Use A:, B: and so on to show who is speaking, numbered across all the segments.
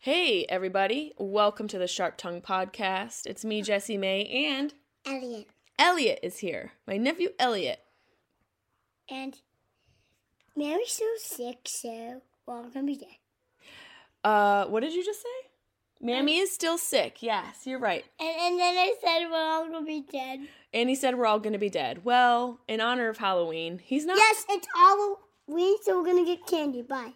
A: Hey, everybody. Welcome to the Sharp Tongue Podcast. It's me, Jessie May, and...
B: Elliot.
A: Elliot is here. My nephew, Elliot.
B: And Mary's so sick, so we're all gonna be dead.
A: What did you just say? Mammy is still sick. Yes, you're right.
B: And then I said we're all gonna be dead.
A: And he said we're all going to be dead. Well, in honor of Halloween, he's not...
B: Yes, it's Halloween, so we're gonna get candy. Bye.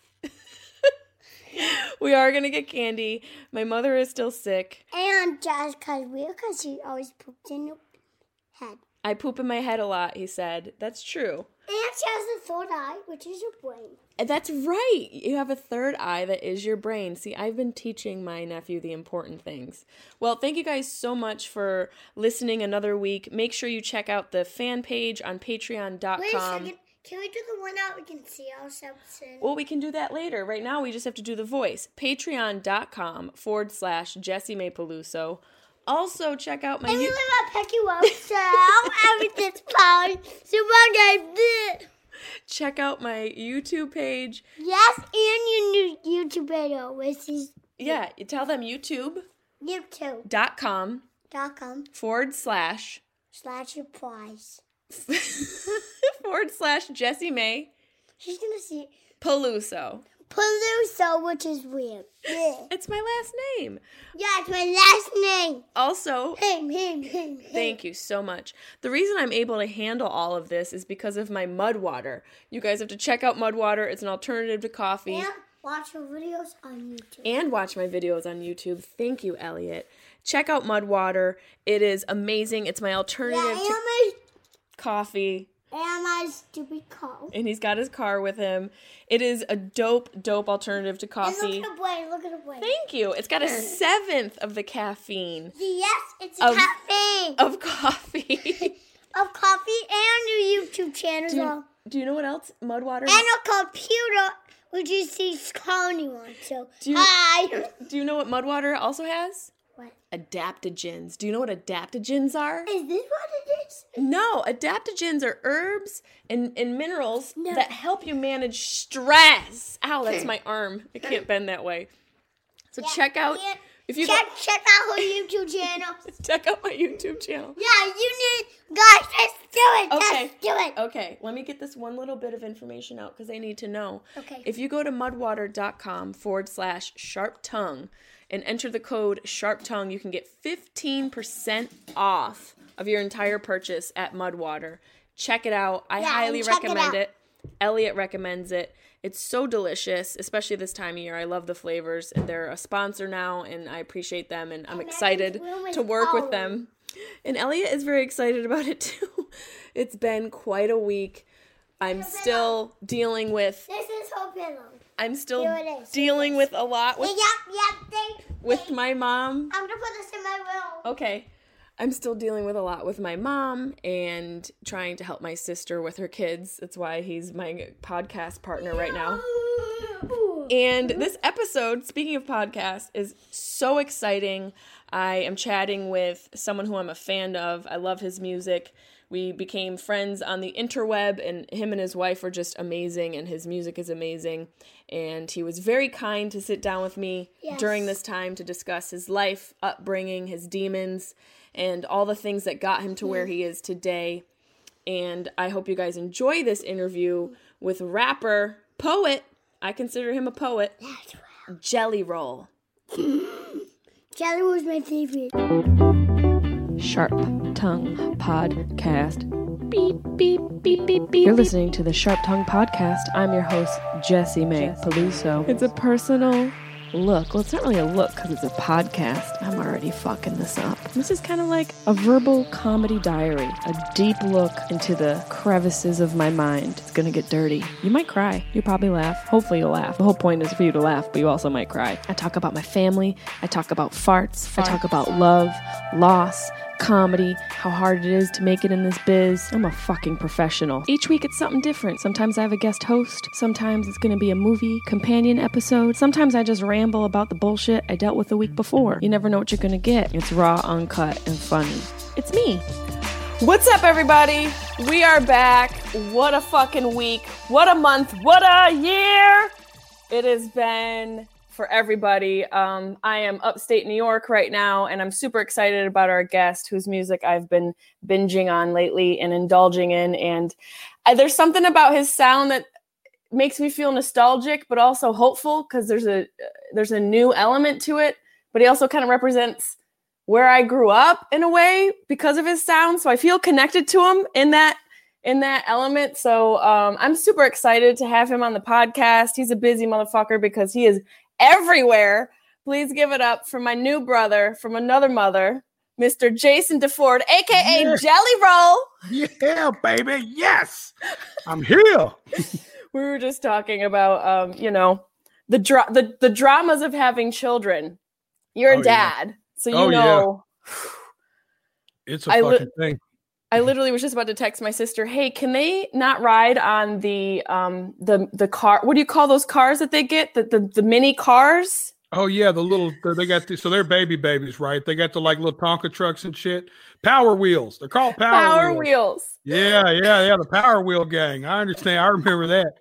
A: We are going to get candy. My mother is still sick.
B: And Jazz because she always poops in your head.
A: I poop in my head a lot, he said. That's true.
B: And she has a third eye, which is your brain.
A: That's right. You have a third eye that is your brain. See, I've been teaching my nephew the important things. Well, thank you guys so much for listening another week. Make sure you check out the fan page on patreon.com.
B: Wait a second. Can we do the one out we can see ourselves in?
A: Well, we can do that later. Right now, we just have to do the voice. Patreon.com/Jessie May Peluso. Also, check out my...
B: And we live at Pecky Well, so everything's fine. So one day,
A: check out my YouTube page.
B: yes, and your new YouTube video, which is...
A: Yeah, tell them YouTube.com
B: YouTube.com /surprise.
A: /Jessie May
B: She's gonna see
A: Peluso.
B: Peluso, which is weird. Yeah.
A: It's my last name.
B: Yeah, it's my last name.
A: Also,
B: Him.
A: thank you so much. The reason I'm able to handle all of this is because of my Mud Water. You guys have to check out Mud Water. It's an alternative to coffee.
B: And watch your videos on YouTube.
A: And watch my videos on YouTube. Thank you, Elliot. Check out Mud Water. It is amazing. It's my alternative to coffee.
B: And my stupid car.
A: And he's got his car with him. It is a dope alternative to coffee.
B: And look at the brain.
A: Thank you. It's got 1/7 of the caffeine.
B: Yes, it's a caffeine.
A: Of coffee.
B: Of coffee and your YouTube channel.
A: Do you know what else Mud Water
B: And a computer, which is the Coney one. So, hi.
A: Do you know what Mud Water also has?
B: What?
A: Adaptogens. Do you know what adaptogens are?
B: Is this what it is?
A: No, adaptogens are herbs and minerals that help you manage stress. Ow, that's my arm. I can't bend that way. So check out if you
B: check out her YouTube channel.
A: Check out my YouTube channel.
B: Yeah, you need guys. Let's do it.
A: Okay.
B: Let's do it.
A: Okay, let me get this one little bit of information out because they need to know.
B: Okay.
A: If you go to mudwater.com /sharptongue and enter the code SHARPTONGUE, you can get 15% off of your entire purchase at Mudwater. Check it out. I highly recommend it. Elliot recommends it. It's so delicious, especially this time of year. I love the flavors, and they're a sponsor now, and I appreciate them, and I'm excited to work with them. And Elliot is very excited about it, too. It's been quite a week. I'm still dealing with...
B: This is her pillow.
A: I'm still dealing with a lot with my mom.
B: I'm going to put this in my room.
A: Okay. I'm still dealing with a lot with my mom and trying to help my sister with her kids. That's why he's my podcast partner right now. And this episode, speaking of podcasts, is so exciting. I am chatting with someone who I'm a fan of. I love his music. We became friends on the interweb, and him and his wife are just amazing, and his music is amazing. And he was very kind to sit down with me during this time to discuss his life, upbringing, his demons, and all the things that got him to where he is today. And I hope you guys enjoy this interview with rapper, poet, I consider him a poet, Jelly Roll.
B: Jelly was my favorite.
A: Sharp Tongue Podcast. Beep, beep, beep, beep, beep. You're listening to the Sharp Tongue Podcast. I'm your host, Jessie May Peluso. It's a personal look. Well, it's not really a look because it's a podcast. I'm already fucking this up. This is kind of like a verbal comedy diary, a deep look into the crevices of my mind. It's gonna get dirty. You might cry. You probably laugh. Hopefully you'll laugh. The whole point is for you to laugh, but you also might cry. I talk about my family. I talk about farts. I talk about love, loss, comedy, how hard it is to make it in this biz. I'm a fucking professional. Each week it's something different. Sometimes I have a guest host. Sometimes it's going to be a movie companion episode. Sometimes I just ramble about the bullshit I dealt with the week before. You never know what you're going to get. It's raw, uncut, and funny. It's me. What's up, everybody? We are back. What a fucking week. What a month. What a year. It has been for everybody. I am upstate New York right now, and I'm super excited about our guest whose music I've been binging on lately and indulging in. And there's something about his sound that makes me feel nostalgic, but also hopeful because there's a new element to it. But he also kind of represents where I grew up in a way because of his sound. So I feel connected to him in that element. So I'm super excited to have him on the podcast. He's a busy motherfucker because he is everywhere. Please give it up for my new brother from another mother, Mr. Jason DeFord, aka Jelly Roll.
C: Yeah, baby. Yes, I'm here.
A: We were just talking about, the dramas of having children. You're a dad, so you know.
C: Yeah. It's a fucking thing.
A: I literally was just about to text my sister, hey, can they not ride on the car? What do you call those cars that they get? The mini cars?
C: Oh yeah, they got so they're babies, right? They got the like little Tonka trucks and shit. Power wheels. They're called power wheels. Yeah. The Power Wheel gang. I understand. I remember that.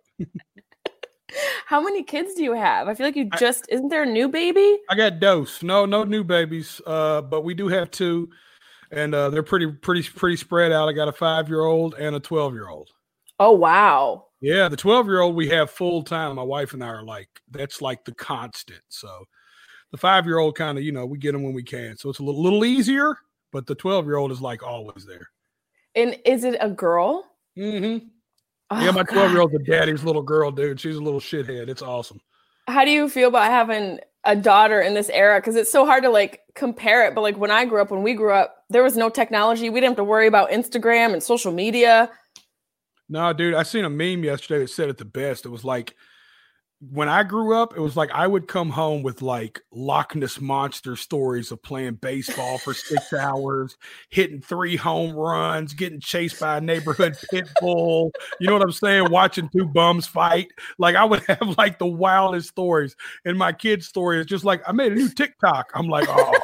A: How many kids do you have? I feel like isn't there a new baby?
C: I got dose. No new babies. But we do have two. And they're pretty spread out. I got a 5-year-old and a 12-year-old.
A: Oh, wow.
C: Yeah, the 12-year-old we have full time. My wife and I are that's like the constant. So the 5-year-old kind of, we get them when we can. So it's a little easier, but the 12-year-old is like always there.
A: And is it a girl?
C: Mm-hmm. Oh, yeah, my 12-year-old's a daddy's little girl, dude. She's a little shithead. It's awesome.
A: How do you feel about having a daughter in this era? Because it's so hard to compare it. But when we grew up, there was no technology. We didn't have to worry about Instagram and social media.
C: No, dude, I seen a meme yesterday that said it the best. It was like, when I grew up, it was like I would come home with Loch Ness Monster stories of playing baseball for 6 hours, hitting 3 home runs, getting chased by a neighborhood pit bull. You know what I'm saying? Watching 2 bums fight. I would have the wildest stories. And my kid's story is just I made a new TikTok. I'm like, oh.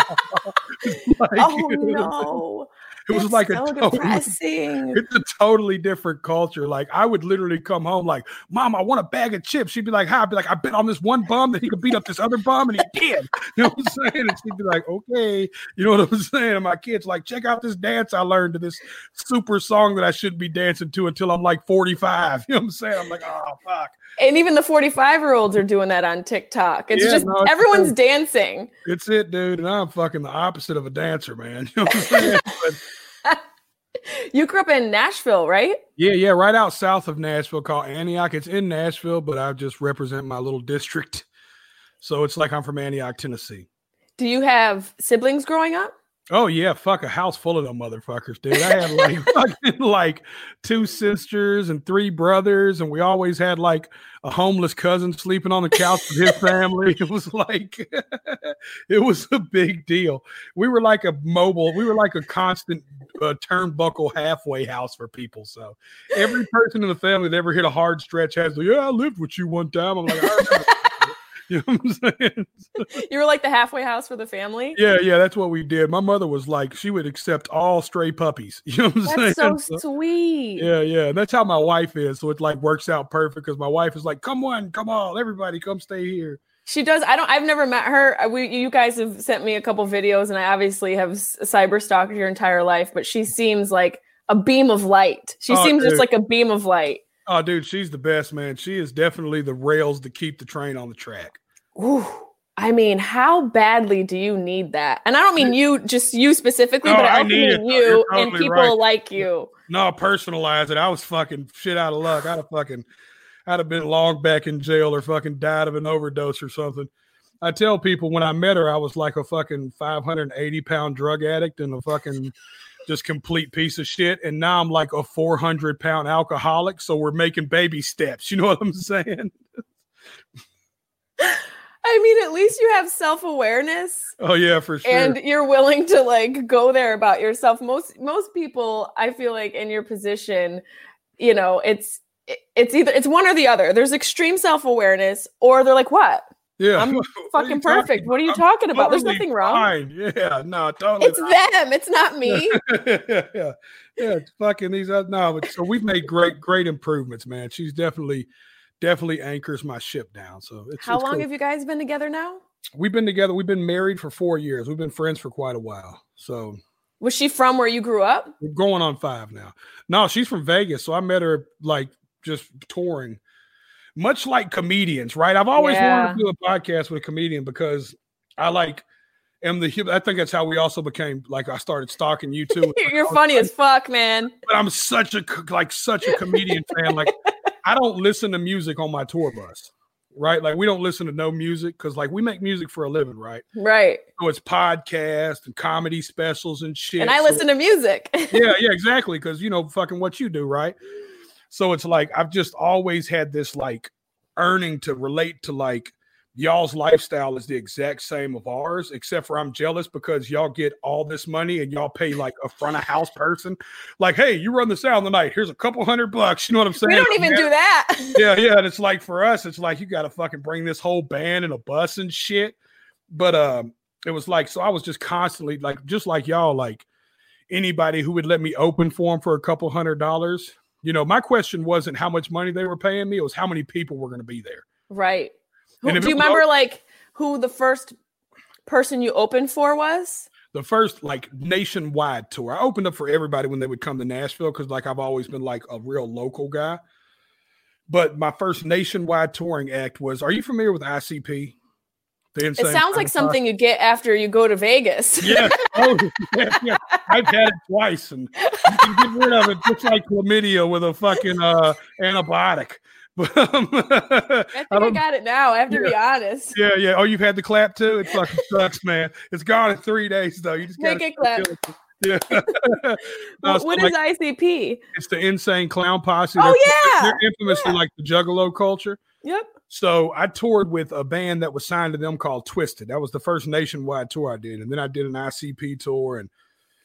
A: Oh no.
C: It was
A: depressing.
C: It's a totally different culture. I would literally come home Mom, I want a bag of chips. She'd be like, hi. I'd be like, I bet on this one bum that he could beat up this other bum, and he did. You know what I'm saying? And she'd be like, okay. You know what I'm saying? And my kids check out this dance I learned to this super song that I shouldn't be dancing to until I'm 45. You know what I'm saying? I'm like, oh, fuck.
A: And even the 45-year-olds are doing that on TikTok. It's everyone's dancing.
C: It's it, dude. And I'm fucking the opposite of a dancer, man. You know what I'm saying?
A: You grew up in Nashville, right?
C: Yeah, right out south of Nashville called Antioch. It's in Nashville, but I just represent my little district. So it's I'm from Antioch, Tennessee.
A: Do you have siblings growing up?
C: Oh, yeah. Fuck, a house full of them motherfuckers, dude. I had fucking 2 sisters and 3 brothers, and we always had a homeless cousin sleeping on the couch with his family. It was it was a big deal. We were a constant turnbuckle halfway house for people. So every person in the family that ever hit a hard stretch has I lived with you one time. I'm like, I remember. You know what I'm saying?
A: You were the halfway house for the family?
C: Yeah, that's what we did. My mother was she would accept all stray puppies. You know what I'm saying?
A: That's so sweet.
C: Yeah. And that's how my wife is. So it works out perfect because my wife is come on, everybody come stay here.
A: She does. I've never met her. You guys have sent me a couple videos, and I obviously have cyber stalked your entire life, but she seems like a beam of light. She seems just like a beam of light.
C: Oh, dude, she's the best, man. She is definitely the rails to keep the train on the track.
A: Ooh, I mean, how badly do you need that? And I don't mean you specifically, but I mean you and people like you.
C: No, personalize it. I was fucking shit out of luck. I'd have been long back in jail or fucking died of an overdose or something. I tell people when I met her, I was like a fucking 580-pound drug addict and a fucking just complete piece of shit. And now I'm like a 400-pound alcoholic. So we're making baby steps. You know what I'm saying?
A: I mean, at least you have self-awareness.
C: Oh yeah, for sure.
A: And you're willing to go there about yourself. Most people, I feel in your position, it's one or the other. There's extreme self-awareness, or they're what?
C: Yeah,
A: I'm fucking perfect. What are you talking about? There's nothing wrong.
C: Fine. Yeah, no, totally.
A: It's them. It's not me.
C: yeah. It's fucking these. No, but so we've made great improvements, man. She's definitely definitely anchors my ship down. So
A: How long
C: cool.
A: have you guys been together now?
C: We've been together. We've been married for 4 years. We've been friends for quite a while. So
A: was she from where you grew up?
C: We're going on 5 now. No, she's from Vegas. So I met her like just touring, much like comedians, right? I've always wanted to do a podcast with a comedian because I I think that's how we also became, like, I started stalking you too.
A: You're funny as fuck, man.
C: But I'm such a comedian fan. Like, I don't listen to music on my tour bus, right? Like, we don't listen to no music because, like, we make music for a living, right?
A: Right.
C: So it's podcasts and comedy specials and shit.
A: And I listen to music.
C: yeah, exactly. Because, fucking what you do, right? So it's like, I've just always had this, like, earning to relate to, like, y'all's lifestyle is the exact same of ours, except for I'm jealous because y'all get all this money and y'all pay like a front of house person. Like, hey, you run the sound tonight. Here's a couple $100. You know what I'm saying?
A: We don't even do that.
C: Yeah. And it's like, for us, it's like, you got to fucking bring this whole band and a bus and shit. But it was like, so I was just constantly like, just like y'all, like anybody who would let me open for them for a couple $100. My question wasn't how much money they were paying me. It was how many people were going to be there.
A: Right. Do you remember like who the first person you opened for was?
C: The first like nationwide tour. I opened up for everybody when they would come to Nashville because like I've always been like a real local guy. But my first nationwide touring act was, are you familiar with ICP?
A: It sounds like something you get after you go to Vegas.
C: Yeah. Yeah. I've had it twice and you can get rid of it just like chlamydia with a fucking antibiotic.
A: I think I got it now. I have to be honest.
C: Yeah. Oh, you've had the clap too? It fucking sucks, man. It's gone in 3 days though. You just
A: make it clap.
C: Yeah.
A: What is ICP?
C: It's the Insane Clown Posse. They're infamous for like the Juggalo culture.
A: Yep.
C: So I toured with a band that was signed to them called Twisted. That was the first nationwide tour I did. And then I did an ICP tour and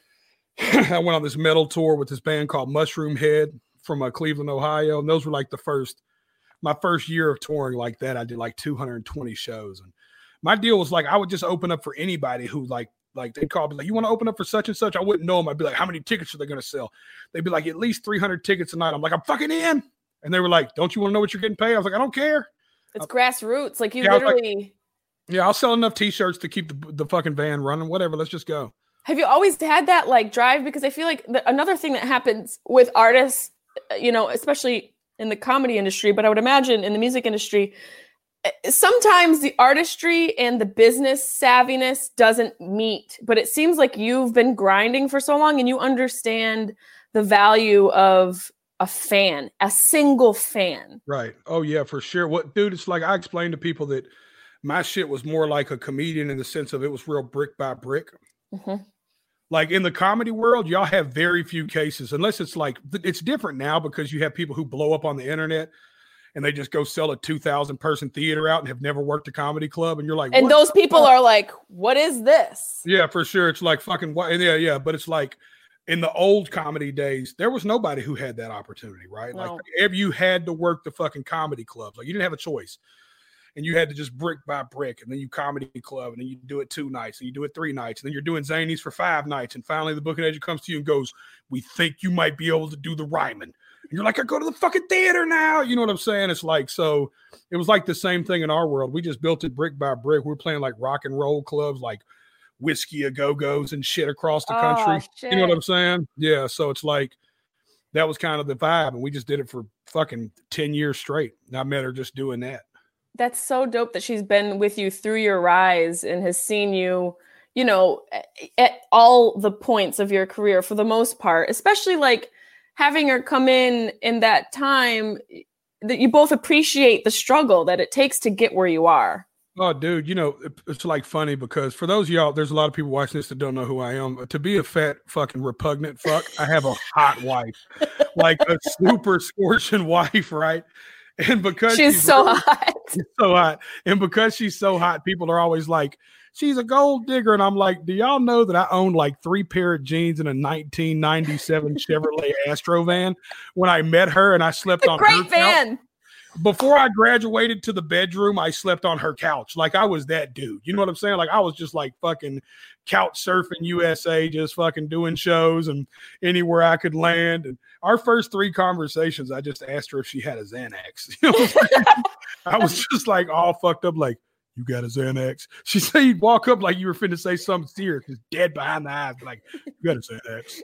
C: I went on this metal tour with this band called Mushroom Head from Cleveland, Ohio. And those were like my first year of touring like that. I did like 220 shows. And my deal was like, I would just open up for anybody who like they'd call me like, you want to open up for such and such? I wouldn't know them. I'd be like, how many tickets are they going to sell? They'd be like, at least 300 tickets a night. I'm like, I'm fucking in. And they were like, don't you want to know what you're getting paid? I was like, I don't care.
A: It's grassroots. Like you literally.
C: I'll sell enough t-shirts to keep the fucking van running. Whatever. Let's just go.
A: Have you always had that like drive? Because I feel like another thing that happens with artists, especially in the comedy industry, but I would imagine in the music industry, sometimes the artistry and the business savviness doesn't meet, but it seems like you've been grinding for so long and you understand the value of a fan, a single fan.
C: Right. Oh yeah, for sure. Dude, it's like I explained to people that my shit was more like a comedian in the sense of it was real brick by brick.
A: Mm-hmm.
C: Like in the comedy world, y'all have very few cases, unless it's like, it's different now because you have people who blow up on the internet and they just go sell a 2,000 person theater out and have never worked a comedy club. And you're like,
A: and those people are like, what is this?
C: Yeah, for sure. It's like fucking what? Yeah. But it's like in the old comedy days, there was nobody who had that opportunity, right?
A: No.
C: Like you had to work the fucking comedy clubs. Like you didn't have a choice. And you had to just brick by brick, and then you comedy club, and then you do it 2 nights, and you do it 3 nights, and then you're doing Zanies for 5 nights, and finally the booking agent comes to you and goes, we think you might be able to do the Ryman. And you're like, I go to the fucking theater now. You know what I'm saying? It's like, so it was like the same thing in our world. We just built it brick by brick. We're playing like rock and roll clubs, like Whiskey A Go-Go's and shit across the country.
A: Shit.
C: You know what I'm saying? Yeah. So it's like, that was kind of the vibe, and we just did it for fucking 10 years straight. And I met her just doing that.
A: That's so dope that she's been with you through your rise and has seen you, at all the points of your career for the most part, especially like having her come in that time that you both appreciate the struggle that it takes to get where you are.
C: Oh, dude, it's like funny because for those of y'all, there's a lot of people watching this that don't know who I am. To be a fat, fucking repugnant fuck, I have a hot wife, like a super scorching wife, right? And because
A: she's so hot.
C: She's so hot. And because she's so hot, people are always like, she's a gold digger. And I'm like, do y'all know that I owned like 3 pair of jeans in a 1997 Chevrolet Astro van when I met her and I slept on her
A: great van.
C: before I graduated to the bedroom, I slept on her couch. Like I was that dude. You know what I'm saying? Like I was just like fucking couch surfing USA, just fucking doing shows and anywhere I could land. And our first 3 conversations, I just asked her if she had a Xanax. You know what I'm saying? I was just like all fucked up, like, you got a Xanax? She said you'd walk up like you were finna say something serious, just dead behind the eyes, like, you got a Xanax.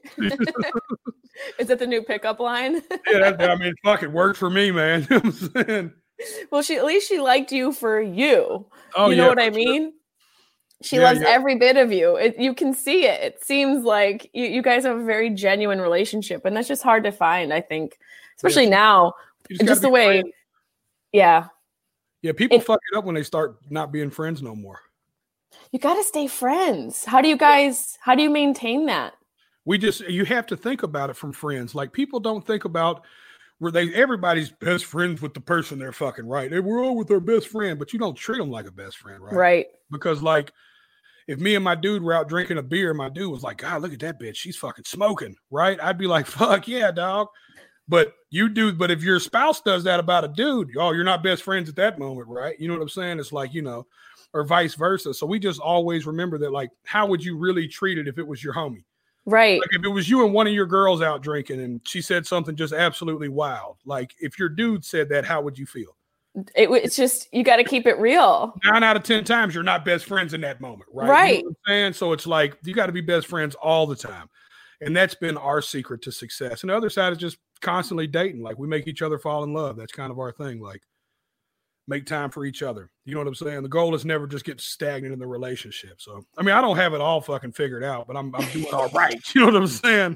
A: Is that the new pickup line?
C: Yeah, I mean, fuck, it worked for me, man. You know what I'm saying?
A: Well, at least she liked you for you.
C: Oh,
A: you know what I mean? Sure. She loves every bit of you. You can see it. It seems like you guys have a very genuine relationship, and that's just hard to find, I think, especially now. Just the way, friends. Yeah.
C: Yeah, people fuck it up when they start not being friends no more.
A: You got to stay friends. How do you maintain that?
C: You have to think about it from friends. Like people don't think about everybody's best friends with the person they're fucking, right? We're all with their best friend, but you don't treat them like a best friend, right?
A: Right.
C: Because like if me and my dude were out drinking a beer, my dude was like, God, look at that bitch. She's fucking smoking, right? I'd be like, fuck yeah, dog. But if your spouse does that about a dude, you're not best friends at that moment, right? You know what I'm saying? It's like, or vice versa. So we just always remember that, like, how would you really treat it if it was your homie?
A: Right.
C: Like if it was you and one of your girls out drinking and she said something just absolutely wild, like if your dude said that, how would you feel?
A: It's just, you got to keep it real.
C: 9 out of 10 times, you're not best friends in that moment, right?
A: Right.
C: You know what I'm saying? So it's like, you got to be best friends all the time. And that's been our secret to success. And the other side is just constantly dating. Like we make each other fall in love. That's kind of our thing. Like make time for each other. You know what I'm saying? The goal is never just get stagnant in the relationship. So, I mean, I don't have it all fucking figured out, but I'm doing all right. You know what I'm saying?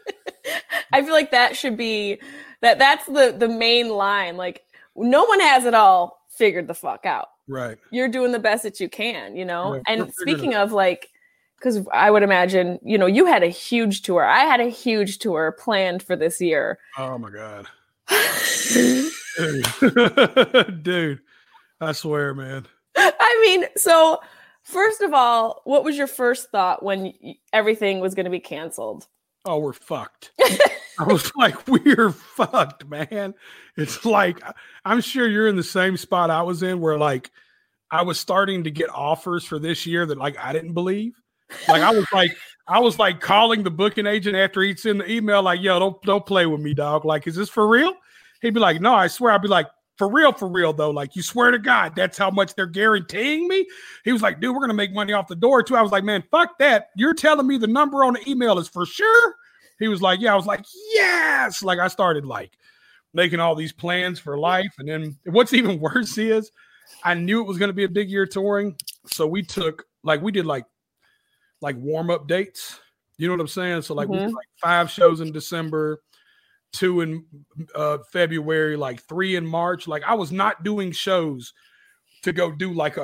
A: I feel like that should be that's the main line. Like no one has it all figured the fuck out.
C: Right.
A: You're doing the best that you can,
C: Right.
A: And speaking of like, because I would imagine, you had a huge tour. I had a huge tour planned for this year.
C: Oh, my God. Dude, I swear, man.
A: I mean, so first of all, what was your first thought when everything was going to be canceled?
C: Oh, we're fucked. I was like, we're fucked, man. It's like, I'm sure you're in the same spot I was in where, like, I was starting to get offers for this year that, like, I didn't believe. Like I was like calling the booking agent after he'd send the email, like, yo, don't play with me, dog. Like, is this for real? He'd be like, no, I swear. I'd be like, for real though. Like, you swear to God, that's how much they're guaranteeing me. He was like, dude, we're gonna make money off the door too. I was like, man, fuck that. You're telling me the number on the email is for sure? He was like, yeah. I was like, yes. Like I started like making all these plans for life. And then what's even worse is I knew it was going to be a big year touring. So we did warm-up dates. You know what I'm saying? So like we did like 5 shows in December, 2 in February, like 3 in March. Like I was not doing shows to go do like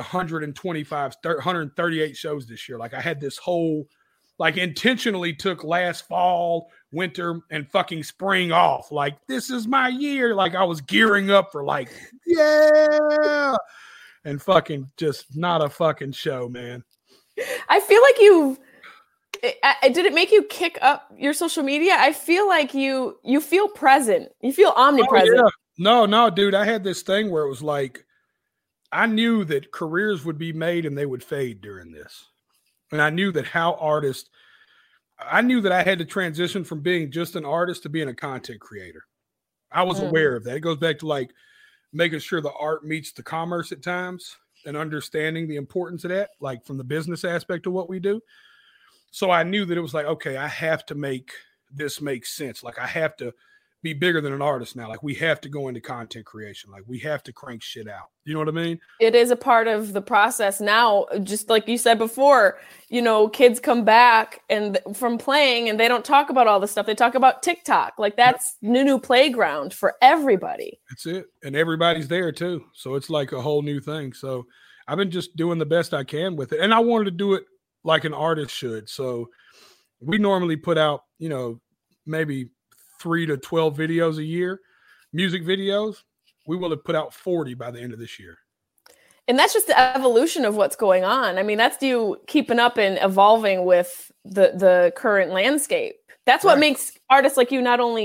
C: 138 shows this year. Like I had this whole, like intentionally took last fall, winter, and fucking spring off. Like this is my year. Like I was gearing up for like, yeah. And fucking just not a fucking show, man.
A: I feel like did it make you kick up your social media? I feel like you feel present. You feel omnipresent.
C: Oh, yeah. No, dude. I had this thing where it was like, I knew that careers would be made and they would fade during this. And I knew that I knew that I had to transition from being just an artist to being a content creator. I was aware of that. It goes back to like making sure the art meets the commerce at times and understanding the importance of that, like from the business aspect of what we do. So I knew that it was like, okay, I have to make this make sense. Like I have to be bigger than an artist now. Like we have to go into content creation. Like we have to crank shit out. You know what I mean?
A: It is a part of the process now. Just like you said before, kids come back and from playing and they don't talk about all this stuff. They talk about TikTok. Like that's new playground for everybody.
C: That's it. And everybody's there too. So it's like a whole new thing. So I've been just doing the best I can with it. And I wanted to do it like an artist should. So we normally put out, maybe 3 to 12 videos a year, music videos. We will have put out 40 by the end of this year.
A: And that's just the evolution of what's going on. I mean, that's you keeping up and evolving with the current landscape. That's what makes artists like you not only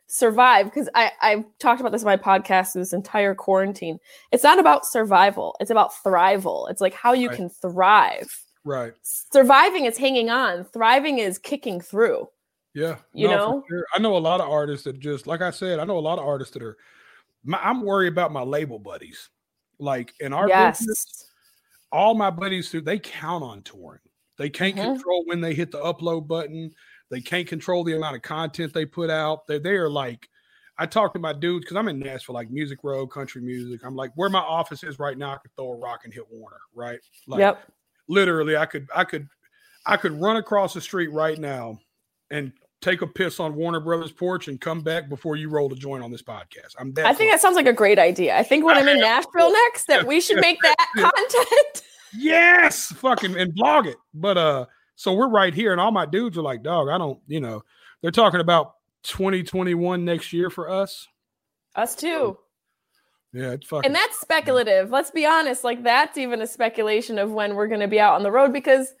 A: survive, because I've talked about this in my podcast this entire quarantine. It's not about survival. It's about thrival. It's like how you can thrive.
C: Right.
A: Surviving is hanging on. Thriving is kicking through.
C: Yeah.
A: You know?
C: Sure. I know a lot of artists that just, like I said, that I'm worried about my label buddies. Like in our business, all my buddies, they count on touring. They can't control when they hit the upload button. They can't control the amount of content they put out. They are like, I talk to my dudes because I'm in Nashville, like Music Row, country music. I'm like, where my office is right now, I could throw a rock and hit Warner, right? Like, literally, I could run across the street right now and take a piss on Warner Brothers porch and come back before you roll the joint on this podcast. I think
A: that sounds like a great idea. I think when I'm in Nashville next, that we should make that content.
C: Yes, fucking and blog it. But so we're right here, and all my dudes are like, dog, I don't, they're talking about 2021 next year for us.
A: Us too.
C: Yeah, it's fucking.
A: And that's speculative. Let's be honest. Like, that's even a speculation of when we're going to be out on the road because,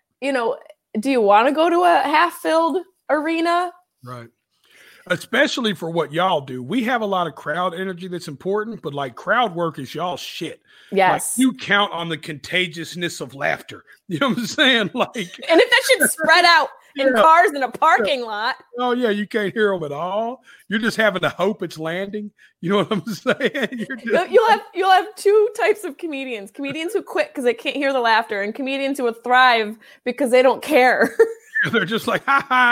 A: do you want to go to a half-filled arena?
C: Right. Especially for what y'all do. We have a lot of crowd energy that's important, but like crowd work is y'all shit.
A: Yes.
C: Like, you count on the contagiousness of laughter. You know what I'm saying? Like,
A: and if that shit spread out in cars in a parking lot.
C: Oh yeah, you can't hear them at all. You're just having to hope it's landing. You know what I'm saying?
A: You'll have two types of comedians: comedians who quit because they can't hear the laughter, and comedians who would thrive because they don't care.
C: They're just like,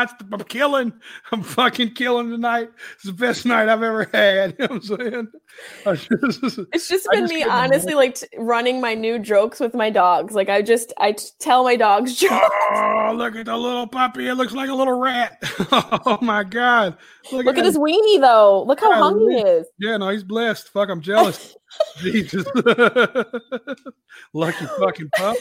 C: I'm fucking killing tonight. It's the best night I've ever had. You know what I'm saying?
A: It's just been me, honestly, like running my new jokes with my dogs. Like I tell my dogs jokes.
C: Oh, look at the little puppy. It looks like a little rat. Oh my God.
A: Look at his weenie though. Look how hungry he is.
C: Yeah, no, he's blessed. Fuck, I'm jealous. Jesus. Lucky fucking pup.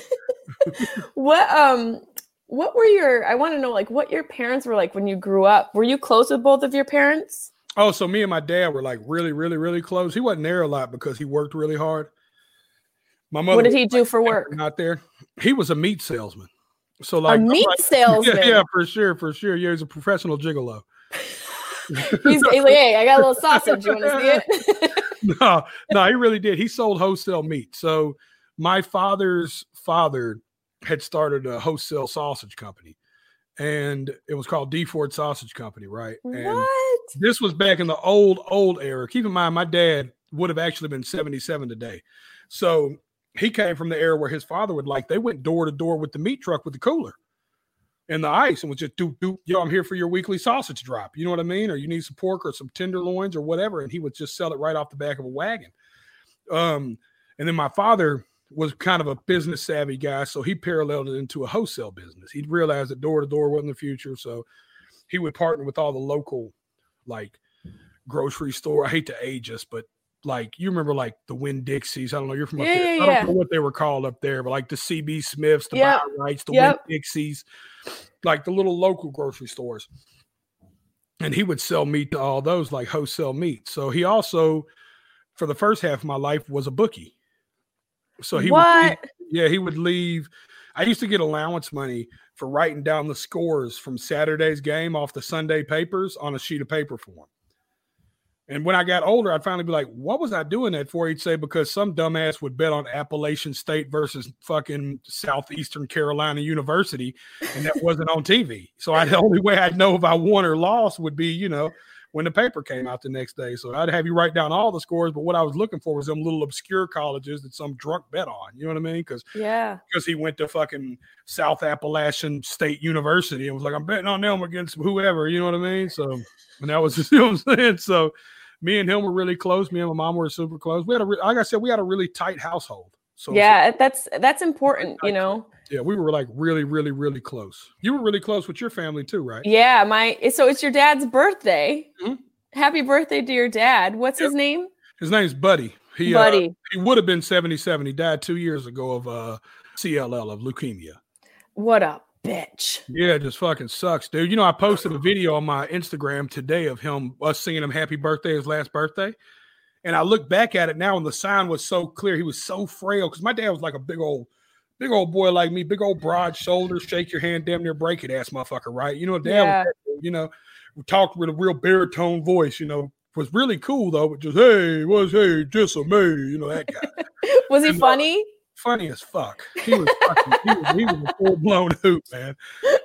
A: What were I want to know, like, what your parents were like when you grew up. Were you close with both of your parents?
C: Oh, so me and my dad were like really, really, really close. He wasn't there a lot because he worked really hard. My mother.
A: What did he do for work?
C: Not there. He was a meat salesman. So like
A: a meat salesman.
C: Yeah, for sure. Yeah, he's a professional gigolo.
A: He's like, hey, I got a little sausage. You want to see
C: it? No, he really did. He sold wholesale meat. So my father's father had started a wholesale sausage company, and it was called D. Ford Sausage Company, right? And
A: what?
C: This was back in the old era. Keep in mind, my dad would have actually been 77 today. So he came from the era where his father they went door to door with the meat truck with the cooler and the ice and was just I'm here for your weekly sausage drop. You know what I mean? Or you need some pork or some tenderloins or whatever. And he would just sell it right off the back of a wagon. And then my father was kind of a business savvy guy. So he paralleled it into a wholesale business. He realized that door to door wasn't the future. So he would partner with all the local, like, grocery store. I hate to age us, but like, you remember like the Winn-Dixies. I don't know. You're from up there. I don't know what they were called up there, but like the CB Smiths, the Byrites, the Winn-Dixies, like the little local grocery stores. And he would sell meat to all those, like wholesale meat. So he also, for the first half of my life, was a bookie. So he would leave. I used to get allowance money for writing down the scores from Saturday's game off the Sunday papers on a sheet of paper for him. And when I got older, I'd finally be like, what was I doing that for? He'd say, because some dumbass would bet on Appalachian State versus fucking Southeastern Carolina University, and that wasn't on TV. So the only way I'd know if I won or lost would be, when the paper came out the next day. So I'd have you write down all the scores, but what I was looking for was them little obscure colleges that some drunk bet on. You know what I mean? Because he went to fucking South Appalachian State University and was like, I'm betting on them against whoever. You know what I mean? So, and that was, you know what I'm saying? So me and him were really close. Me and my mom were super close. We had like I said, we had a really tight household. So
A: that's important,
C: Yeah, we were like really, really, really close. You were really close with your family too, right?
A: Yeah, so it's your dad's birthday. Mm-hmm. Happy birthday to your dad. What's his name?
C: His name's Buddy. Buddy. He would have been 77. He died 2 years ago of CLL, of leukemia.
A: What a bitch.
C: Yeah, it just fucking sucks, dude. I posted a video on my Instagram today of us singing him happy birthday, his last birthday. And I look back at it now, and the sign was so clear. He was so frail because my dad was like a big old boy like me, big old broad shoulders, shake your hand, damn near break it ass motherfucker, right? Dad was, talked with a real baritone voice, was really cool though, but just, hey, just a me, that guy.
A: Was he funny?
C: Funny as fuck. He was a full-blown hoot, man.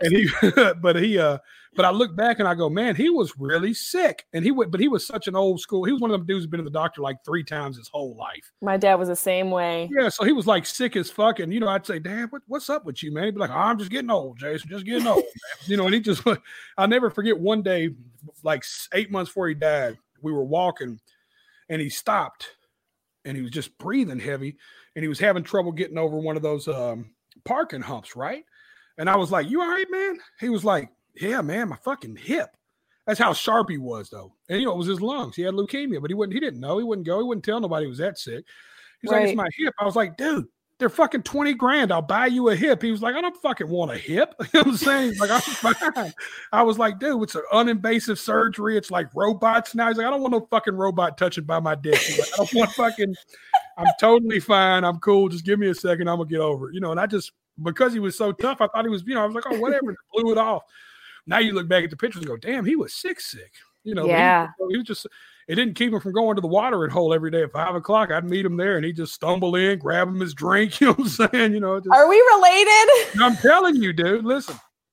C: And but I look back and I go, man, he was really sick. And he was such an old school. He was one of them dudes who's been to the doctor like 3 times his whole life.
A: My dad was the same way.
C: Yeah, so he was like sick as fuck. And, I'd say, Dad, what's up with you, man? He'd be like, I'm just getting old, Jason, just getting old. And he just, I'll never forget one day, like 8 months before he died, we were walking and he stopped and he was just breathing heavy and he was having trouble getting over one of those parking humps, right? And I was like, you all right, man? He was like, yeah, man, my fucking hip. That's how sharp he was, though. And, it was his lungs. He had leukemia, but he didn't know. He wouldn't go. He wouldn't tell nobody he was that sick. He's like, it's my hip. I was like, dude, they're fucking $20,000. I'll buy you a hip. He was like, I don't fucking want a hip. You know what I'm saying? He's like, I'm fine. I was like, dude, it's an uninvasive surgery. It's like robots now. He's like, I don't want no fucking robot touching by my dick. He's like, I don't want fucking, I'm totally fine. I'm cool. Just give me a second. I'm going to get over it. And I just, because he was so tough, I thought he was, I was like, oh, whatever. Blew it off. Now you look back at the pictures and go, damn, he was sick.
A: Yeah.
C: He was just, it didn't keep him from going to the watering hole every day at 5 o'clock. I'd meet him there and he'd just stumble in, grab him his drink. You know what I'm saying?
A: Are we related?
C: I'm telling you, dude, listen.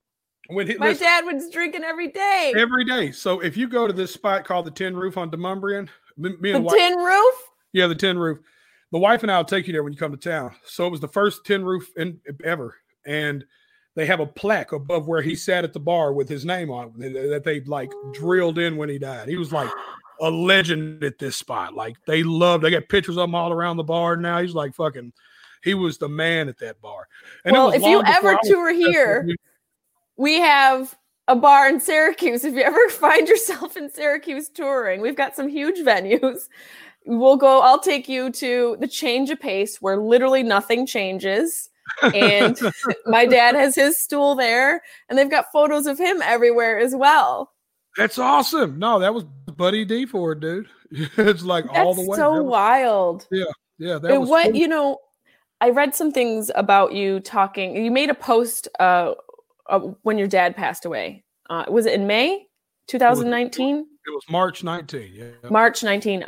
A: My dad was drinking every day.
C: Every day. So if you go to this spot called the Tin Roof on Demumbrian,
A: Tin Roof?
C: Yeah, the Tin Roof. The wife and I will take you there when you come to town. So it was the first tin roof ever. And they have a plaque above where he sat at the bar with his name on it that they like drilled in when he died. He was like a legend at this spot. Like they got pictures of him all around the bar now. He's like he was the man at that bar. And
A: well, if you ever tour here, we have a bar in Syracuse. If you ever find yourself in Syracuse touring, we've got some huge venues. I'll take you to the Change of Pace where literally nothing changes. And my dad has his stool there and they've got photos of him everywhere as well.
C: That's awesome. No, that was Buddy D for it, dude. It's like all the way.
A: That's so wild.
C: Yeah.
A: That was cool. I read some things about you talking. You made a post when your dad passed away. Was it in May 2019?
C: It was March 19. Yeah.
A: March 19.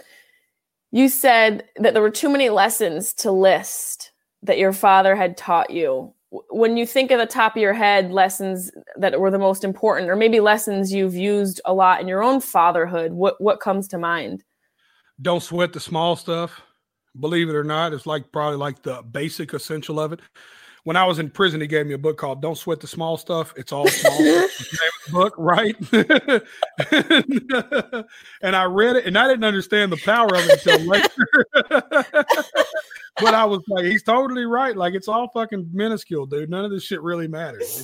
A: You said that there were too many lessons to list that your father had taught you. When you think of the top of your head, lessons that were the most important, or maybe lessons you've used a lot in your own fatherhood, what comes to mind?
C: Don't sweat the small stuff. Believe it or not, it's probably like the basic essential of it. When I was in prison, he gave me a book called Don't Sweat the Small Stuff. It's all small book, right? And I read it, and I didn't understand the power of it until later. But I was like, he's totally right. Like, it's all fucking minuscule, dude. None of this shit really matters,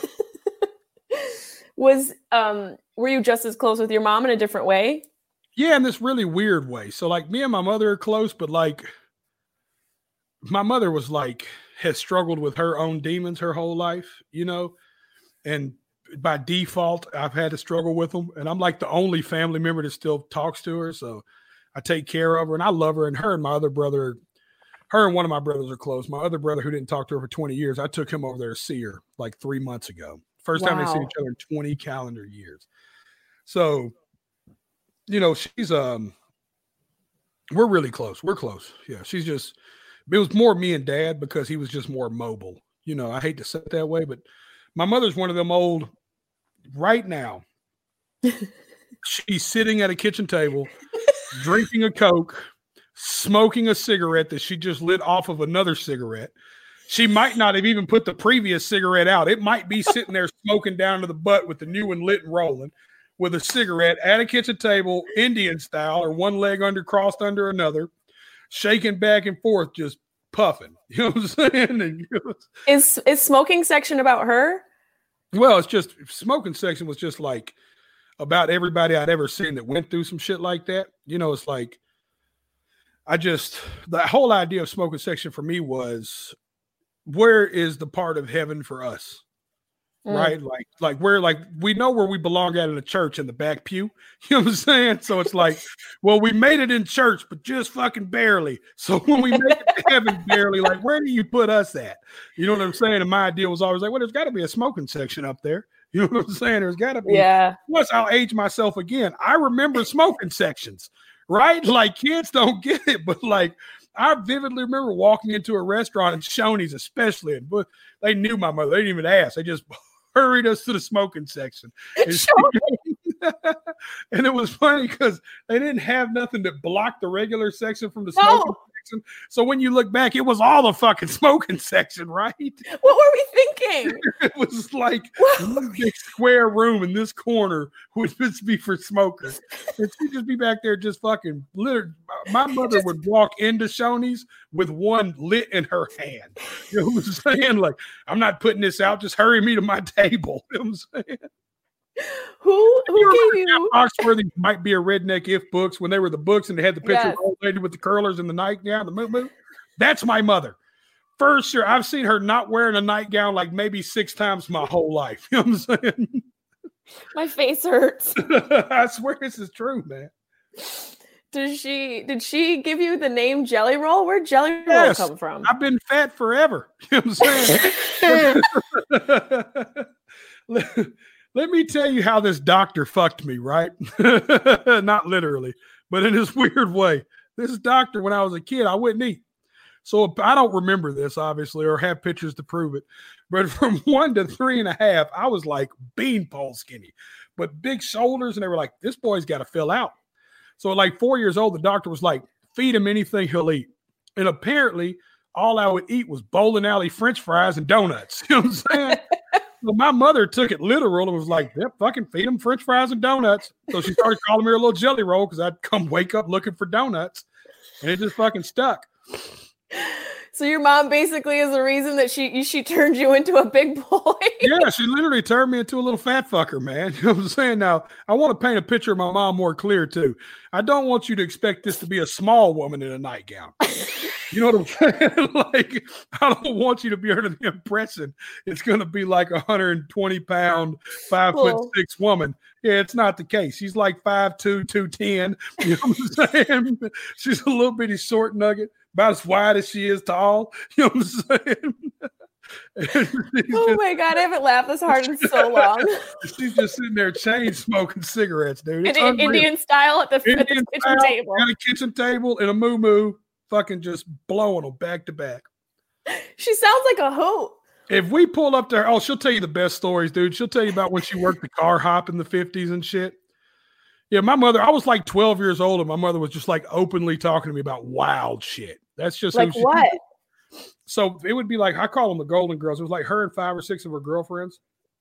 A: Were you just as close with your mom in a different way?
C: Yeah, in this really weird way. So, like, me and my mother are close, but, like, my mother was, like, has struggled with her own demons her whole life, and by default, I've had to struggle with them. And I'm like the only family member that still talks to her. So I take care of her and I love her. And her and my other brother, her and one of my brothers are close. My other brother who didn't talk to her for 20 years, I took him over there to see her like 3 months ago. First time they see each other in 20 calendar years. So, she's, we're really close. We're close. Yeah. It was more me and dad because he was just more mobile. I hate to say it that way, but my mother's one of them old right now. She's sitting at a kitchen table, drinking a Coke, smoking a cigarette that she just lit off of another cigarette. She might not have even put the previous cigarette out. It might be sitting there smoking down to the butt with the new one lit and rolling with a cigarette at a kitchen table, Indian style, or one leg crossed under another, shaking back and forth, just puffing. You know what I'm saying?
A: Is smoking section about her?
C: Well, it's just smoking section was just like about everybody I'd ever seen that went through some shit like that. It's like the whole idea of smoking section for me was, where is the part of heaven for us? Right? Like where, like we know where we belong at in the church in the back pew. You know what I'm saying? So it's like, well, we made it in church, but just fucking barely. So when we make it to heaven barely, like where do you put us at? You know what I'm saying? And my idea was always like, well, there's got to be a smoking section up there. You know what I'm saying? There's got to be.
A: Yeah.
C: Plus, I'll age myself again. I remember smoking sections, right? Like kids don't get it, but like I vividly remember walking into a restaurant, and Shoney's especially, but they knew my mother. They didn't even ask. They just hurried us to the smoking section. And it was funny because they didn't have nothing that blocked the regular section from the smoking section. So when you look back, it was all the fucking smoking section, right?
A: What were we thinking?
C: It was like one big square room in this corner would just be for smokers. And she'd just be back there just fucking literally. My mother would walk into Shoney's with one lit in her hand. You know what I'm saying? Like, I'm not putting this out. Just hurry me to my table. You know what I'm saying?
A: Who gave you
C: Foxworthy Might Be a Redneck If books when they were the books and they had the picture of the old lady with the curlers and the nightgown, the moo. That's my mother. For sure. I've seen her not wearing a nightgown like maybe 6 times my whole life. You know what I'm saying?
A: My face hurts.
C: I swear this is true, man.
A: Did she give you the name Jelly Roll? Where'd Jelly Roll come from?
C: I've been fat forever. You know what I'm saying? Let me tell you how this doctor fucked me, right? Not literally, but in this weird way. This doctor, when I was a kid, I wouldn't eat. So I don't remember this, obviously, or have pictures to prove it. But from 1 to 3.5, I was like beanpole skinny, but big shoulders. And they were like, this boy's got to fill out. So at like 4 years old, the doctor was like, feed him anything he'll eat. And apparently all I would eat was bowling alley French fries and donuts. You know what I'm saying? So my mother took it literal and was like, yep, fucking feed him French fries and donuts. So she started calling me her little Jelly Roll because I'd come wake up looking for donuts. And it just fucking stuck.
A: So your mom basically is the reason that she turned you into a big boy.
C: Yeah, she literally turned me into a little fat fucker, man. You know what I'm saying? Now, I want to paint a picture of my mom more clear, too. I don't want you to expect this to be a small woman in a nightgown. You know what I'm saying? Like, I don't want you to be under the impression it's going to be like a 120-pound, 5'6" woman. Yeah, it's not the case. She's like 5'2", 210. You know what I'm saying? She's a little bitty short nugget, about as wide as she is tall. You know what I'm saying?
A: Oh my God, I haven't laughed this hard in so long.
C: She's just sitting there chain smoking cigarettes, dude. It's
A: Indian style at the kitchen table.
C: Got a kitchen table and a moo-moo, fucking just blowing them back to back.
A: She sounds like a hoot.
C: If we pull up to her, she'll tell you the best stories, dude. She'll tell you about when she worked the car hop in the 50s and shit. Yeah, my mother, I was like 12 years old, and my mother was just like openly talking to me about wild shit. That's just
A: like what?
C: So it would be like, I call them the Golden Girls. It was like her and 5 or 6 of her girlfriends.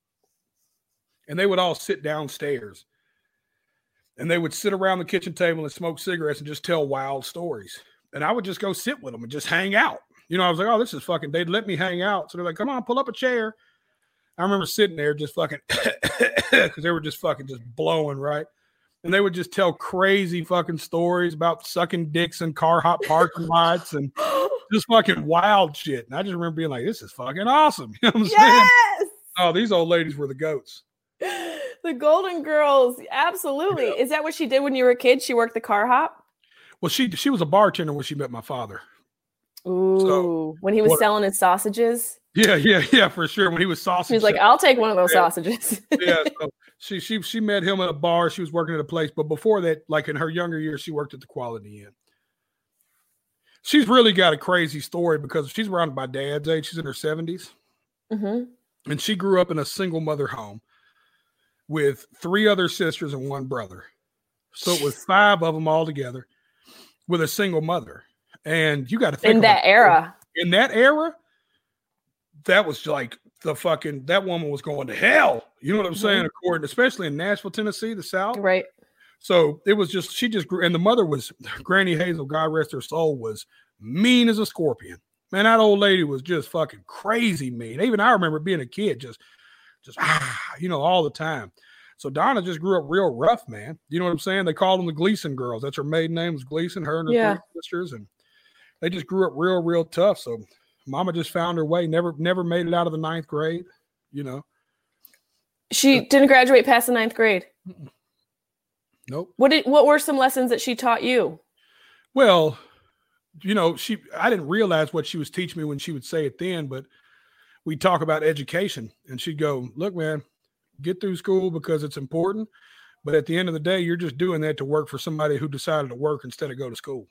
C: And they would all sit downstairs. And they would sit around the kitchen table and smoke cigarettes and just tell wild stories. And I would just go sit with them and just hang out. You know, I was like, oh, this is fucking, they'd let me hang out. So they're like, come on, pull up a chair. I remember sitting there just fucking, because they were just fucking just blowing, right? And they would just tell crazy fucking stories about sucking dicks and car hop parking lots and just fucking wild shit. And I just remember being like, this is fucking awesome. You know what I'm saying? Oh, these old ladies were the goats.
A: The Golden Girls. Absolutely. Yeah. Is that what she did when you were a kid? She worked the car hop?
C: Well, she was a bartender when she met my father.
A: Ooh, so, when he was selling his sausages?
C: Yeah, for sure. When he was sausage.
A: She was like, I'll take one of those sausages.
C: Yeah, so she met him at a bar. She was working at a place. But before that, like in her younger years, she worked at the Quality Inn. She's really got a crazy story because she's around my dad's age. She's in her 70s. Mm-hmm. And she grew up in a single mother home with 3 other sisters and 1 brother. So it was 5 of them all together with a single mother. And you got to think
A: in that era,
C: that was like the fucking, that woman was going to hell. You know what I'm saying? According, especially in Nashville, Tennessee, the South.
A: Right.
C: So it was just, she just grew, and the mother was, Granny Hazel, God rest her soul, was mean as a scorpion. Man, that old lady was just fucking crazy mean. Even I remember being a kid, just all the time. So Donna just grew up real rough, man. You know what I'm saying? They called them the Gleason girls. That's her maiden name was Gleason, her and her 3 sisters. And they just grew up real, real tough. So Mama just found her way, never made it out of the 9th grade, you know.
A: She didn't graduate past the 9th grade?
C: Nope.
A: What were some lessons that she taught you?
C: Well, you know, I didn't realize what she was teaching me when she would say it then, but we'd talk about education and she'd go, look, man, get through school because it's important. But at the end of the day, you're just doing that to work for somebody who decided to work instead of go to school.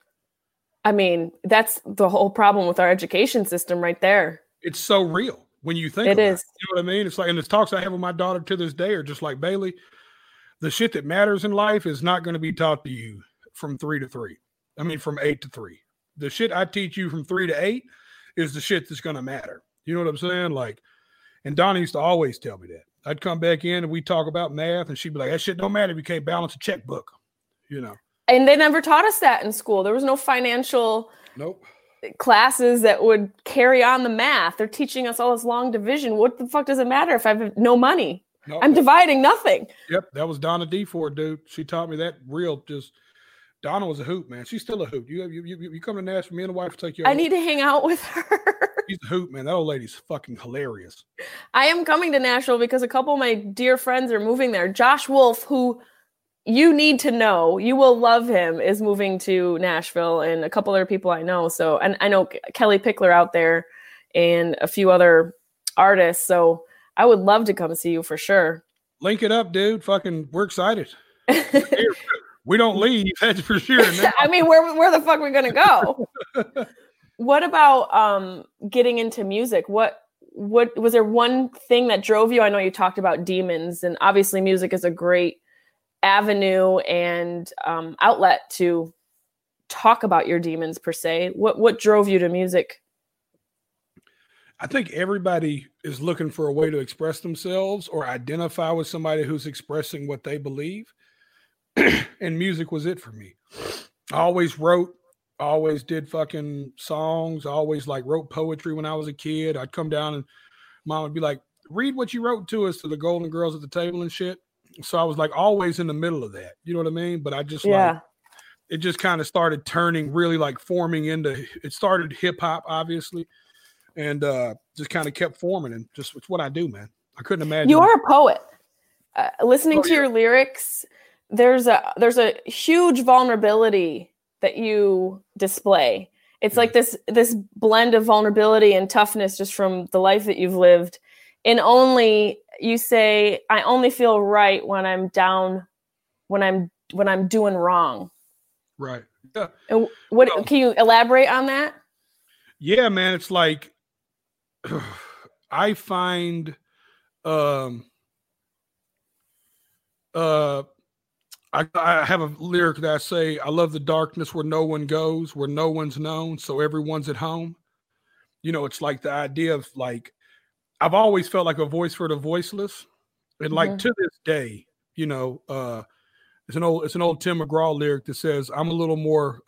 A: I mean, that's the whole problem with our education system right there.
C: It's so real when you think about it. You know what I mean? It's like, and the talks I have with my daughter to this day are just like, Bailey, the shit that matters in life is not going to be taught to you from 3 to 3. I mean, from 8 to 3. The shit I teach you from 3 to 8 is the shit that's going to matter. You know what I'm saying? Like, and Donna used to always tell me that. I'd come back in and we'd talk about math, and she'd be like, that shit don't matter if you can't balance a checkbook, you know.
A: And they never taught us that in school. There was no financial classes that would carry on the math. They're teaching us all this long division. What the fuck does it matter if I have no money? Nope. I'm dividing nothing.
C: Yep, that was Donna D Ford, dude. She taught me that real. Just Donna was a hoot, man. She's still a hoot. You come to Nashville, me and the wife will take you over.
A: I need to hang out with her.
C: She's a hoot, man. That old lady's fucking hilarious.
A: I am coming to Nashville because a couple of my dear friends are moving there. Josh Wolf, who you need to know, you will love him, is moving to Nashville, and a couple other people I know. So, and I know Kelly Pickler out there and a few other artists. So I would love to come see you for sure.
C: Link it up, dude. Fucking, we're excited. We don't leave, that's for sure.
A: I mean, where the fuck are we gonna go? What about getting into music? What was there one thing that drove you? I know you talked about demons, and obviously music is a great avenue and outlet to talk about your demons per se. What drove you to music?
C: I think everybody is looking for a way to express themselves or identify with somebody who's expressing what they believe. And music was it for me. I always wrote, I always did fucking songs. I always like wrote poetry when I was a kid. I'd come down and mom would be like, read what you wrote to us, to the Golden Girls at the table and shit. So I was like always in the middle of that. You know what I mean? But I just like, it just kind of started turning really like forming into, it started hip hop obviously. And just kind of kept forming, and just it's what I do, man. I couldn't imagine.
A: You are a poet. Listening to your lyrics, there's a huge vulnerability that you display. It's like this blend of vulnerability and toughness just from the life that you've lived. And you say, I only feel right when I'm down, when I'm doing wrong.
C: Right. Yeah.
A: And can you elaborate on that?
C: Yeah, man. It's like, I find, I have a lyric that I say, I love the darkness where no one goes, where no one's known, so everyone's at home. You know, it's like the idea of like, I've always felt like a voice for the voiceless. And like to this day, you know, it's an old Tim McGraw lyric that says, I'm a little more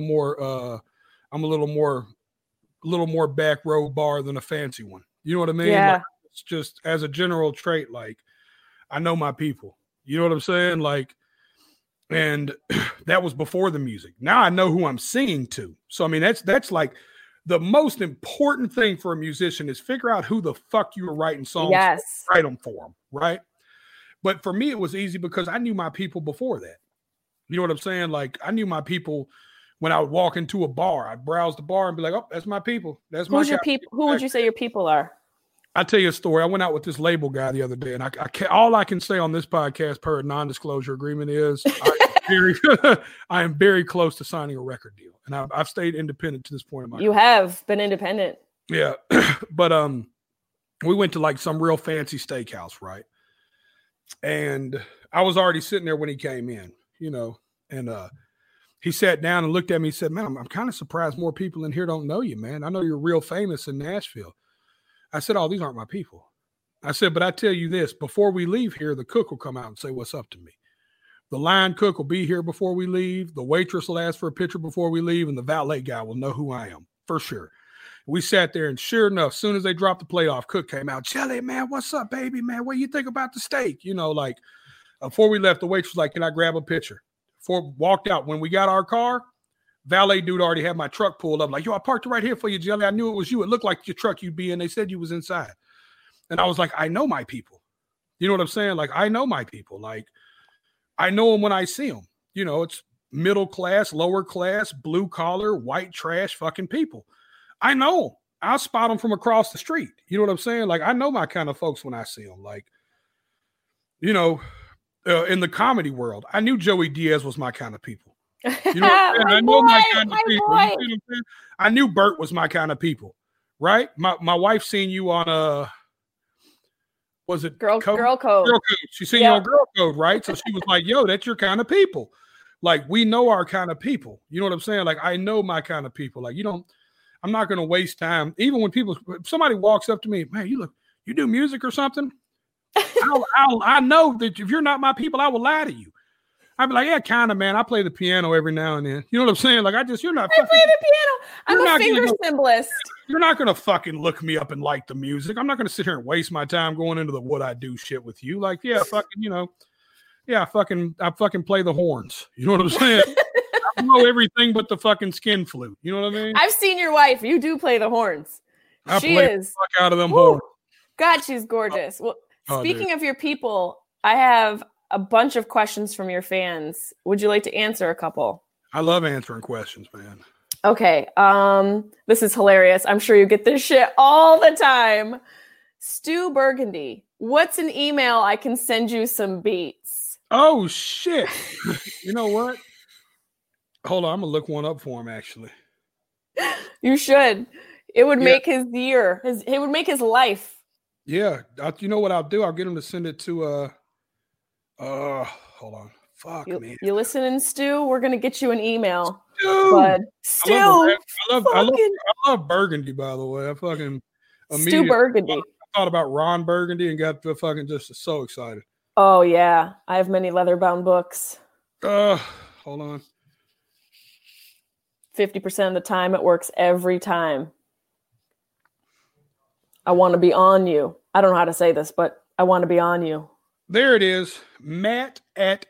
C: back row bar than a fancy one. You know what I mean?
A: Yeah.
C: Like, it's just as a general trait, like I know my people. You know what I'm saying? Like, and that was before the music. Now I know who I'm singing to. So I mean, that's like the most important thing for a musician is figure out who the fuck you were writing songs for, write them for them, right? But for me, it was easy because I knew my people before that. You know what I'm saying? Like I knew my people. When I would walk into a bar, I'd browse the bar and be like, oh, that's my people. That's my people. Who
A: would you say your people are?
C: I'll tell you a story. I went out with this label guy the other day, and all I can say on this podcast per a non-disclosure agreement is I am very close to signing a record deal. And I've stayed independent to this point in my career.
A: You have been independent.
C: Yeah. But we went to like some real fancy steakhouse, right? And I was already sitting there when he came in, you know, and he sat down and looked at me and said, man, I'm kind of surprised more people in here don't know you, man. I know you're real famous in Nashville. I said, oh, these aren't my people. I said, but I tell you this, before we leave here, the cook will come out and say, what's up to me. The line cook will be here before we leave. The waitress will ask for a picture before we leave. And the valet guy will know who I am for sure. We sat there and sure enough, as soon as they dropped the plate off, cook came out. Jelly, man, what's up, baby, man? What do you think about the steak? You know, like before we left, the waitress was like, can I grab a picture? Before walked out, when we got our car, valet dude already had my truck pulled up. Like, yo, I parked it right here for you, Jelly. I knew it was you. It looked like your truck you'd be in. They said you was inside. And I was like, I know my people. You know what I'm saying? Like, I know my people. Like, I know them when I see them. You know, it's middle class, lower class, blue collar, white trash fucking people. I know them. I'll spot them from across the street. You know what I'm saying? Like, I know my kind of folks when I see them. Like, in the comedy world, I knew Joey Diaz was my kind of people. You know what I'm saying? I know my kind of people. You see what I'm saying? I knew Bert was my kind of people, right? My wife seen you on was it
A: Girl Code?
C: Girl Code. She seen you on Girl Code, right? So she was like, yo, that's your kind of people. Like, we know our kind of people. You know what I'm saying? Like, I know my kind of people. Like, I'm not going to waste time. Even when if somebody walks up to me, man, you do music or something? I know that if you're not my people, I will lie to you. I'd be like, yeah, kind of, man. I play the piano every now and then. You know what I'm saying? Like, you're not.
A: I play the piano. I'm a finger symbolist.
C: You're not going to fucking look me up and like the music. I'm not going to sit here and waste my time going into the what I do shit with you. Like, yeah, fucking, I fucking play the horns. You know what I'm saying? I know everything but the fucking skin flute. You know what I mean?
A: I've seen your wife. You do play the horns.
C: She is. The fuck out of them horns.
A: God, she's gorgeous. Well, speaking of your people, I have a bunch of questions from your fans. Would you like to answer a couple?
C: I love answering questions, man.
A: Okay. This is hilarious. I'm sure you get this shit all the time. Stu Burgundy, what's an email I can send you some beats?
C: Oh, shit. You know what? Hold on. I'm going to look one up for him, actually.
A: You should. It would make his year. It would make his life.
C: Yeah. You know what I'll do? I'll get him to send it to... hold on. Fuck, man.
A: You listening, Stu? We're gonna get you an email.
C: Stu, I love Burgundy, by the way. I fucking
A: Stu Burgundy.
C: I thought about Ron Burgundy and got fucking just so excited.
A: Oh yeah, I have many leather-bound books.
C: Hold on.
A: 50% of the time, it works every time. I want to be on you. I don't know how to say this, but I want to be on you.
C: There it is. Matt at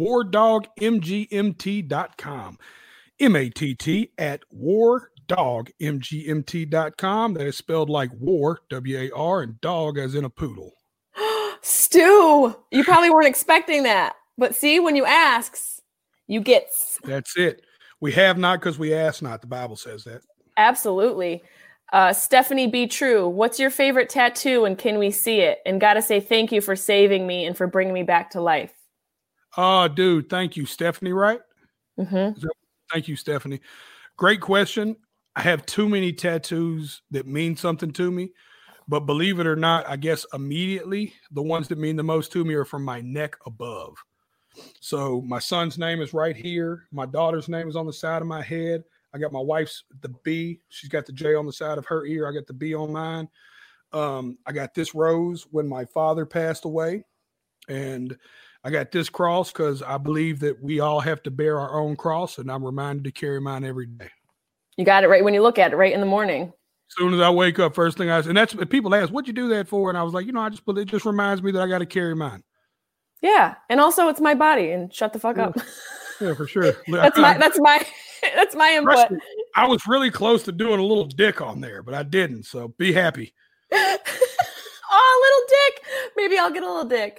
C: wardogmgmt.com. MATT at wardogmgmt.com. That is spelled like war, W-A-R, and dog as in a poodle.
A: Stu, you probably weren't expecting that. But see, when you ask, you get.
C: That's it. We have not because we ask not. The Bible says that.
A: Absolutely. Stephanie B. True, what's your favorite tattoo and can we see it? And gotta say thank you for saving me and for bringing me back to life.
C: Oh, dude, thank you, Stephanie, right?
A: Mm-hmm.
C: Thank you, Stephanie. Great question. I have too many tattoos that mean something to me, but believe it or not, I guess immediately the ones that mean the most to me are from my neck above. So my son's name is right here. My daughter's name is on the side of my head. I got my wife's, the B. She's got the J on the side of her ear. I got the B on mine. I got this rose when my father passed away. And I got this cross because I believe that we all have to bear our own cross. And I'm reminded to carry mine every day.
A: You got it right when you look at it, right in the morning.
C: As soon as I wake up, first thing and that's what people ask, what'd you do that for? And I was like, it just reminds me that I got to carry mine.
A: Yeah. And also it's my body and shut the fuck up.
C: Yeah, for sure.
A: That's my input.
C: I was really close to doing a little dick on there, but I didn't. So be happy.
A: Oh, little dick. Maybe I'll get a little dick.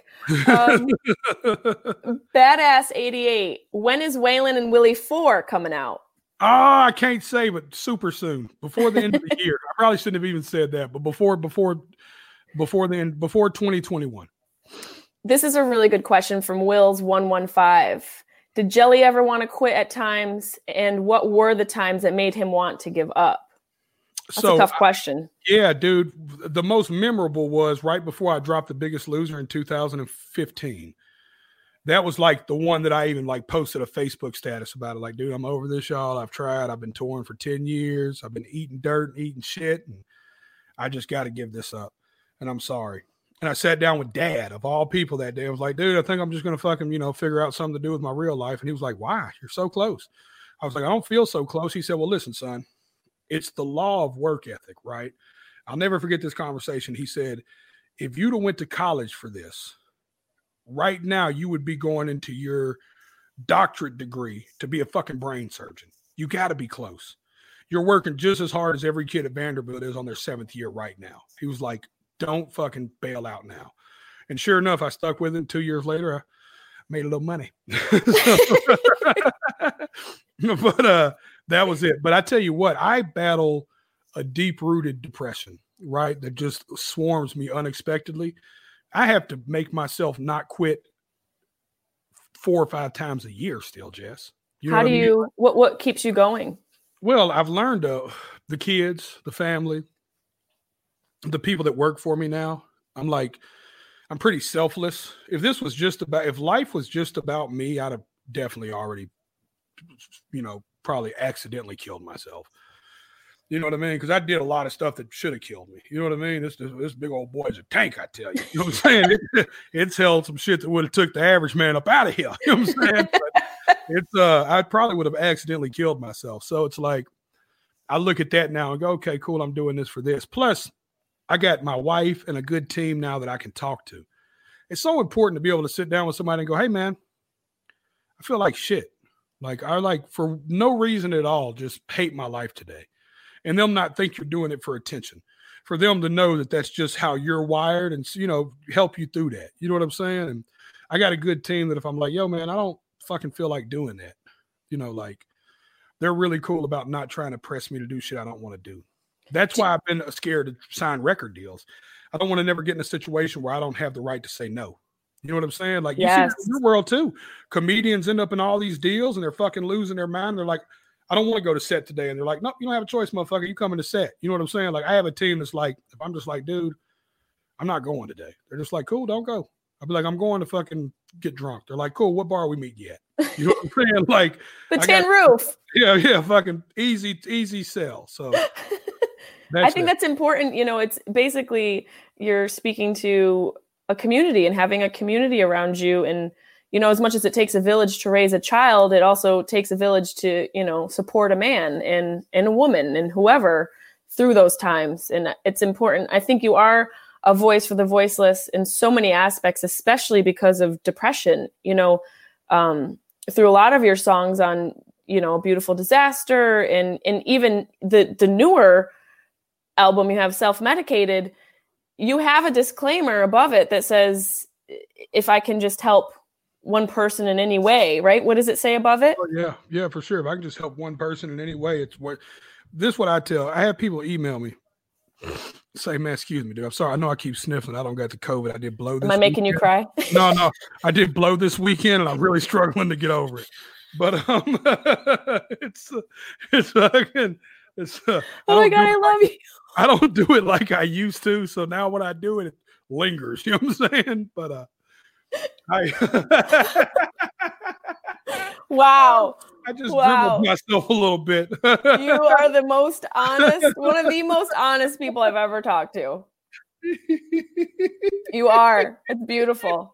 A: Badass 88. When is Waylon and Willie 4 coming out?
C: I can't say, but super soon, before the end of the year. I probably shouldn't have even said that, but before 2021.
A: This is a really good question from Wills 115. Did Jelly ever want to quit at times? And what were the times that made him want to give up? That's a tough question.
C: Yeah, dude. The most memorable was right before I dropped The Biggest Loser in 2015. That was like the one that I even like posted a Facebook status about it. Like, dude, I'm over this, y'all. I've tried. I've been touring for 10 years. I've been eating dirt and eating shit. And I just got to give this up. And I'm sorry. And I sat down with Dad, of all people, that day. I was like, dude, I think I'm just going to fucking, figure out something to do with my real life. And he was like, why? You're so close. I was like, I don't feel so close. He said, well, listen, son, it's the law of work ethic, right? I'll never forget this conversation. He said, if you'd have went to college for this, right now you would be going into your doctorate degree to be a fucking brain surgeon. You got to be close. You're working just as hard as every kid at Vanderbilt is on their 7th year right now. He was like, don't fucking bail out now. And sure enough, I stuck with it. 2 years later, I made a little money. But that was it. But I tell you what, I battle a deep-rooted depression, right, that just swarms me unexpectedly. I have to make myself not quit 4 or 5 times a year still, Jess. You know
A: How do you, what keeps you going?
C: Well, I've learned the kids, the family, the people that work for me now. I'm pretty selfless. If life was just about me, I'd have definitely already, probably accidentally killed myself. You know what I mean? Because I did a lot of stuff that should have killed me. You know what I mean? This big old boy is a tank, I tell you. You know what I'm saying? It's held some shit that would have took the average man up out of here. You know what I'm saying? But I probably would have accidentally killed myself. So it's like, I look at that now and go, okay, cool, I'm doing this for this. Plus, I got my wife and a good team now that I can talk to. It's so important to be able to sit down with somebody and go, hey, man, I feel like shit. Like, for no reason at all, just hate my life today. And them not think you're doing it for attention. For them to know that that's just how you're wired and, help you through that. You know what I'm saying? And I got a good team that if I'm like, yo, man, I don't fucking feel like doing that. They're really cool about not trying to press me to do shit I don't want to do. That's why I've been scared to sign record deals. I don't want to never get in a situation where I don't have the right to say no. You know what I'm saying? Like, you see that in your world too. Comedians end up in all these deals and they're fucking losing their mind. They're like, I don't want to go to set today. And they're like, no, you don't have a choice, motherfucker. You coming to set. You know what I'm saying? Like, I have a team that's like, if I'm just like, dude, I'm not going today. They're just like, cool, don't go. I'll be like, I'm going to fucking get drunk. They're like, cool, what bar are we meeting at? You know what I'm saying? Like
A: the Tin Roof.
C: Yeah, fucking easy sell. So
A: I think that's important. It's basically you're speaking to a community and having a community around you. And, as much as it takes a village to raise a child, it also takes a village to, support a man and a woman and whoever through those times. And it's important. I think you are a voice for the voiceless in so many aspects, especially because of depression, through a lot of your songs on, Beautiful Disaster and even the newer album you have, Self-Medicated, you have a disclaimer above it that says, if I can just help one person in any way, right? What does it say above it?
C: Oh, yeah, for sure. If I can just help one person in any way, it's what I tell. I have people email me, say, man, excuse me, dude. I'm sorry. I know I keep sniffling. I don't got the COVID. I did blow this.
A: Am I making you cry?
C: No. I did blow this weekend and I'm really struggling to get over it. But it's oh
A: my God, I love you.
C: I don't do it like I used to. So now when I do it, it lingers. You know what I'm saying? But
A: wow.
C: I just dribbled myself a little bit.
A: You are the most honest, one of the most honest people I've ever talked to. You are. It's beautiful.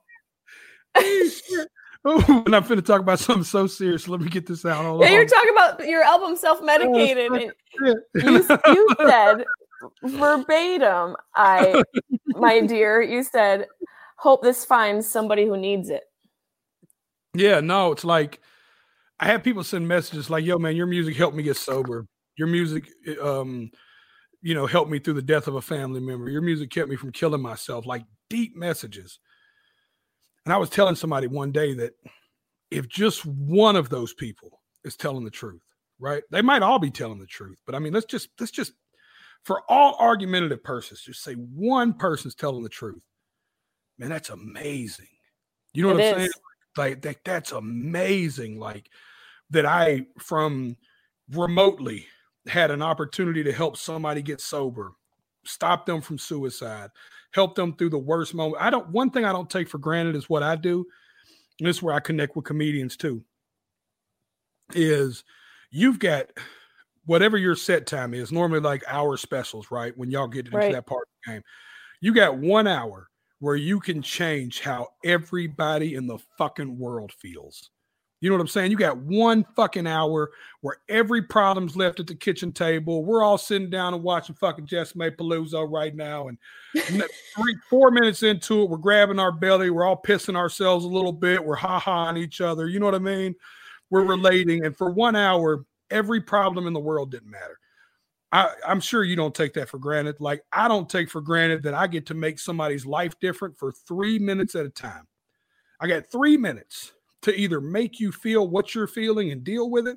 C: Oh, and I'm finna talk about something so serious. Let me get this out. Hold on.
A: You're talking about your album Self-Medicated. You said verbatim, my dear, you said, hope this finds somebody who needs it.
C: Yeah, no, it's like I have people send messages like, yo, man, your music helped me get sober. Your music, helped me through the death of a family member. Your music kept me from killing myself, like deep messages. And I was telling somebody one day that if just one of those people is telling the truth, right? They might all be telling the truth, but I mean, let's just for all argumentative purposes, just say one person's telling the truth. Man, that's amazing. You know what I'm saying? Like that's amazing. Like that I from remotely had an opportunity to help somebody get sober, stop them from suicide, help them through the worst moment. One thing I don't take for granted is what I do. And this is where I connect with comedians too, is you've got whatever your set time is, normally like hour specials, right? When y'all get into that part of the game, you got 1 hour where you can change how everybody in the fucking world feels. You know what I'm saying? You got 1 fucking hour where every problem's left at the kitchen table. We're all sitting down and watching fucking Jess May Palooza right now. And 4 minutes into it, we're grabbing our belly. We're all pissing ourselves a little bit. We're ha-ha-ing each other. You know what I mean? We're relating. And for 1 hour, every problem in the world didn't matter. I'm sure you don't take that for granted. Like I don't take for granted that I get to make somebody's life different for 3 minutes at a time. I got 3 minutes to either make you feel what you're feeling and deal with it,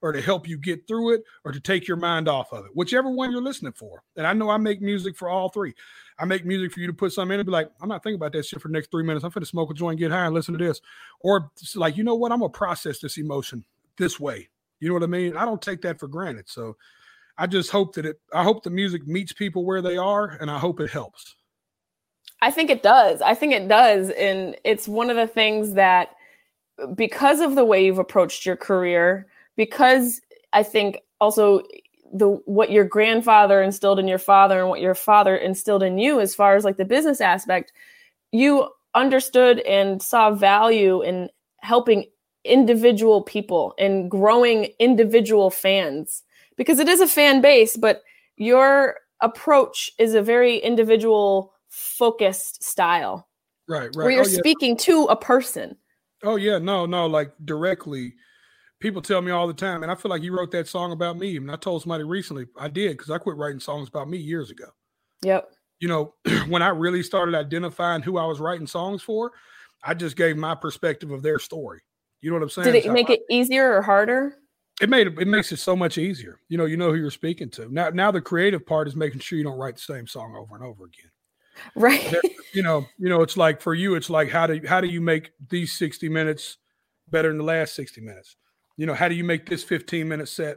C: or to help you get through it or to take your mind off of it, whichever one you're listening for. And I know I make music for all three. I make music for you to put something in and be like, I'm not thinking about that shit for the next 3 minutes. I'm finna smoke a joint, get high, and listen to this. Or it's like, you know what? I'm going to process this emotion this way. You know what I mean? I don't take that for granted. So I just hope I hope the music meets people where they are, and I hope it helps.
A: I think it does. And it's one of the things that, because of the way you've approached your career, because I think also what your grandfather instilled in your father and what your father instilled in you, as far as like the business aspect, you understood and saw value in helping individual people and growing individual fans, because it is a fan base, but your approach is a very individual focused style.
C: Right.
A: Where you're speaking to a person.
C: Oh yeah. No, like directly. People tell me all the time, and I feel like you wrote that song about me. And I told somebody recently I did, because I quit writing songs about me years ago.
A: Yep.
C: You know, when I really started identifying who I was writing songs for, I just gave my perspective of their story. You know what I'm saying?
A: Did it make it easier or harder?
C: It makes it so much easier. You know who you're speaking to. Now the creative part is making sure you don't write the same song over and over again.
A: Right.
C: You know, it's like for you, it's like how do you make these 60 minutes better than the last 60 minutes? You know, how do you make this 15-minute set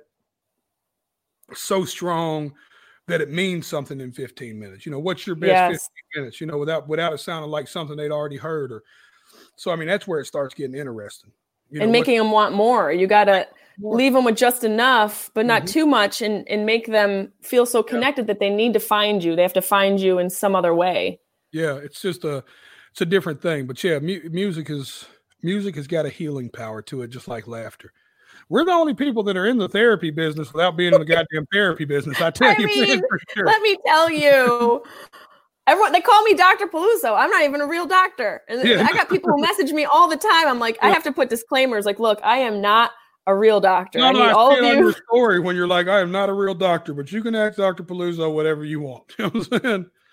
C: so strong that it means something in 15 minutes? You know, what's your best 15 minutes, you know, without it sounding like something they'd already heard? Or so, I mean, that's where it starts getting interesting. You know,
A: and making them want more. You got to leave them with just enough, but not too much, and make them feel so connected that they need to find you. They have to find you in some other way. Yeah,
C: it's just it's a different thing. But yeah, music has got a healing power to it, just like laughter. We're the only people that are in the therapy business without being in the goddamn therapy business. I tell you, for sure.
A: Let me tell you. Everyone, they call me Dr. Peluso. I'm not even a real doctor. And I got people who message me all the time. I'm like, I have to put disclaimers like, look, I am not a real doctor.
C: I need all of you. On your story when you're like, I am not a real doctor, but you can ask Dr. Peluso whatever you want. You know what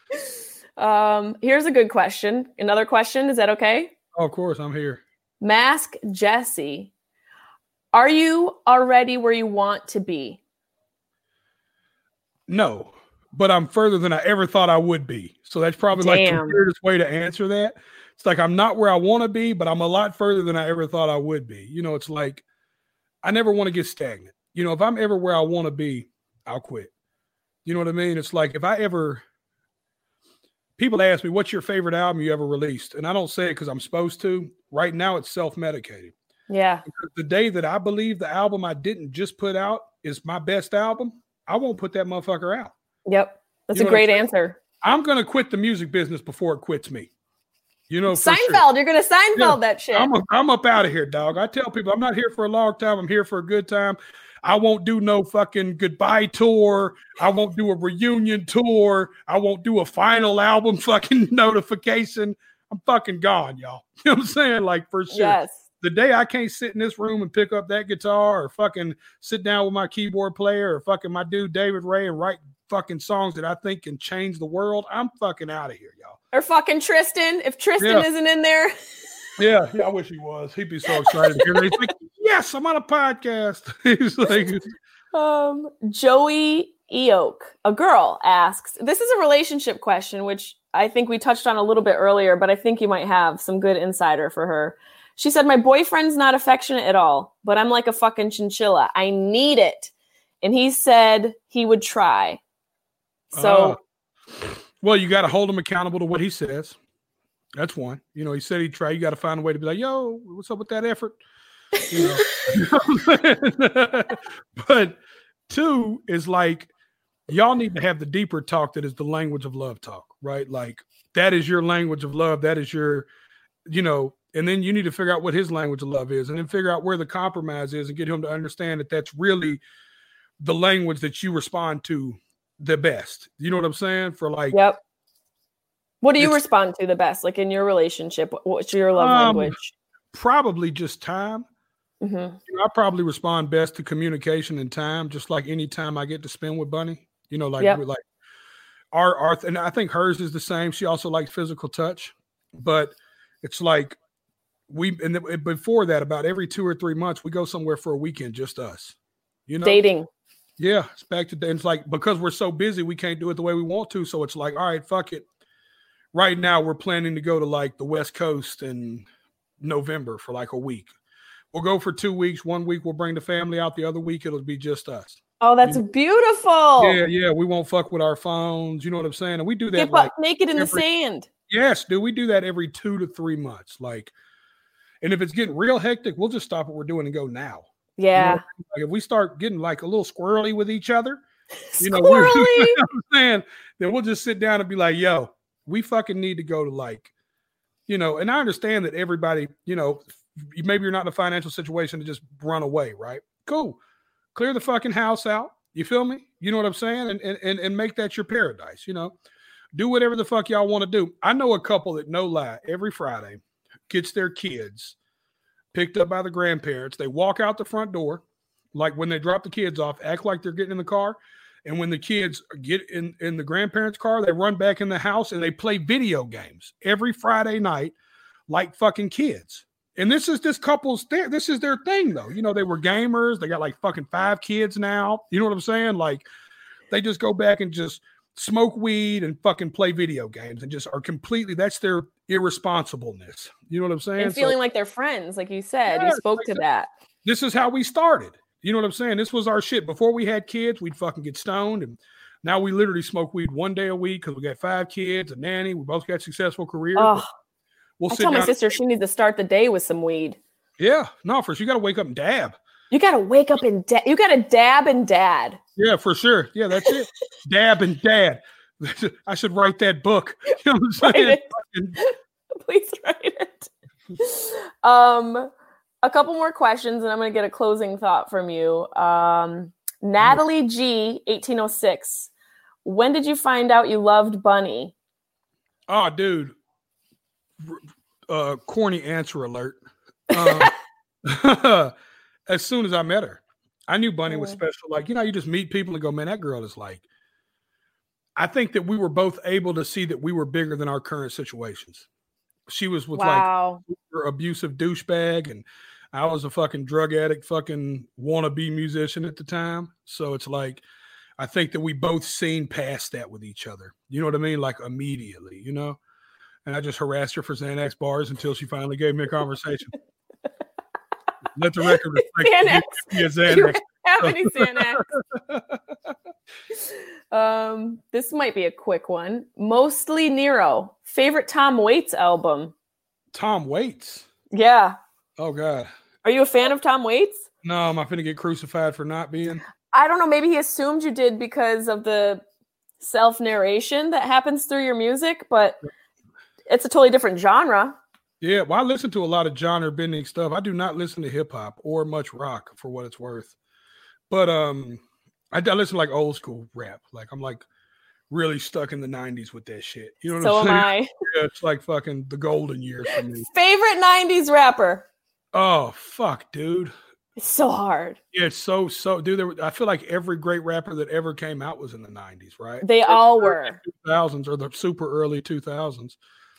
C: I'm
A: saying? Here's a good question. Another question. Is that okay?
C: Oh, of course, I'm here.
A: Mask Jesse. Are you already where you want to be?
C: No, but I'm further than I ever thought I would be. So that's probably like the weirdest way to answer that. It's like I'm not where I want to be, but I'm a lot further than I ever thought I would be. You know, it's like I never want to get stagnant. You know, if I'm ever where I want to be, I'll quit. You know what I mean? It's like people ask me, what's your favorite album you ever released? And I don't say it because I'm supposed to. Right now, it's self-medicating.
A: Yeah.
C: Because the day that I believe the album I didn't just put out is my best album, I won't put that motherfucker out.
A: Yep. That's a great answer.
C: I'm going to quit the music business before it quits me. You know,
A: Seinfeld, sure. You're going to Seinfeld that shit.
C: I'm up out of here, dog. I tell people I'm not here for a long time. I'm here for a good time. I won't do no fucking goodbye tour. I won't do a reunion tour. I won't do a final album fucking notification. I'm fucking gone, y'all. You know what I'm saying? Like, for sure.
A: Yes.
C: The day I can't sit in this room and pick up that guitar or fucking sit down with my keyboard player or fucking my dude David Ray and write fucking songs that I think can change the world, I'm fucking out of here, y'all.
A: Or fucking Tristan, if Tristan isn't in there.
C: Yeah, I wish he was. He'd be so excited to hear me. He's like, yes, I'm on a podcast. He's like,
A: Joey Eok, a girl, asks, this is a relationship question, which I think we touched on a little bit earlier, but I think you might have some good insider for her. She said, my boyfriend's not affectionate at all, but I'm like a fucking chinchilla. I need it. And he said he would try. So,
C: well, you got to hold him accountable to what he says. That's one. You know, he said he'd try. You got to find a way to be like, yo, what's up with that effort? You know? But two is like, y'all need to have the deeper talk that is the language of love talk, right? Like, that is your language of love. That is your, you know, and then you need to figure out what his language of love is and then figure out where the compromise is and get him to understand that that's really the language that you respond to the best. You know what I'm saying? For like,
A: yep. What do you respond to the best? Like in your relationship, what's your love language?
C: Probably just time.
A: Mm-hmm.
C: You know, I probably respond best to communication and time, just like any time I get to spend with Bunny. You know, like, like our, and I think hers is the same. She also likes physical touch, but it's like, before that, about every 2 or 3 months, we go somewhere for a weekend, just us.
A: Dating.
C: Yeah, it's back to it's like because we're so busy, we can't do it the way we want to. So it's like, all right, fuck it. Right now, we're planning to go to like the West Coast in November for like a week. We'll go for 2 weeks. 1 week we'll bring the family out. The other week it'll be just us.
A: Oh, that's beautiful.
C: Yeah. We won't fuck with our phones. You know what I'm saying? And we do that.
A: Get butt naked in the sand.
C: Yes, dude. We do that every 2 to 3 months. Like, and if it's getting real hectic, we'll just stop what we're doing and go now.
A: Yeah.
C: You know, like if we start getting like a little squirrely with each other, you know,
A: what
C: I'm saying, then we'll just sit down and be like, yo, we fucking need to go to like, you know, and I understand that everybody, you know, maybe you're not in a financial situation to just run away, right? Cool. Clear the fucking house out. You feel me? You know what I'm saying? And make that your paradise, you know? Do whatever the fuck y'all want to do. I know a couple that, no lie, every Friday gets their kids picked up by the grandparents. They walk out the front door, like when they drop the kids off, act like they're getting in the car. And when the kids get in the grandparents' car, they run back in the house and they play video games every Friday night like fucking kids. And this couple's this is their thing, though. You know, they were gamers. They got like fucking 5 kids now. You know what I'm saying? Like, they just go back and just smoke weed and fucking play video games and just are completely, that's their irresponsibleness. You know what I'm saying?
A: And feeling like they're friends, like you said. You spoke to that.
C: This is how we started. You know what I'm saying? This was our shit. Before we had kids, we'd fucking get stoned. And now we literally smoke weed 1 day a week because we got 5 kids, a nanny. We both got successful careers.
A: Oh, I tell my sister she needs to start the day with some weed.
C: Yeah. No, first you got to wake up and dab.
A: You got to wake up and you got to dab and dad. Yeah,
C: for sure. Yeah, that's it. Dab and dad. I should write that book. You know what I'm saying?
A: Please write it. A couple more questions, and I'm going to get a closing thought from you. Natalie G, 1806. When did you find out you loved Bunny?
C: Oh, dude. Corny answer alert. As soon as I met her, I knew Bunny was special. Like, you know, you just meet people and go, man, that girl is like, I think that we were both able to see that we were bigger than our current situations. She was with like super abusive douchebag, and I was a fucking drug addict, fucking wannabe musician at the time. So it's like, I think that we both seen past that with each other. You know what I mean? Like immediately, you know? And I just harassed her for Xanax bars until she finally gave me a conversation. Let the record reflect.
A: Xanax. You have any Xanax? This might be a quick one. Mostly Nero. Favorite Tom Waits album?
C: Tom Waits?
A: Yeah.
C: Oh, God.
A: Are you a fan of Tom Waits?
C: No, am I finna get crucified for not being?
A: I don't know. Maybe he assumed you did because of the self-narration that happens through your music, but it's a totally different genre.
C: Yeah, well, I listen to a lot of genre-bending stuff. I do not listen to hip-hop or much rock, for what it's worth. But I listen to like old school rap. Like I'm like really stuck in the 90s with that shit. You know what I'm saying? So am I. Yeah, it's like fucking the golden years for me.
A: Favorite 90s rapper?
C: Oh, fuck, dude.
A: It's so hard.
C: Yeah, it's so dude. I feel like every great rapper that ever came out was in the 90s, right?
A: They all were.
C: 2000s or the super early 2000s.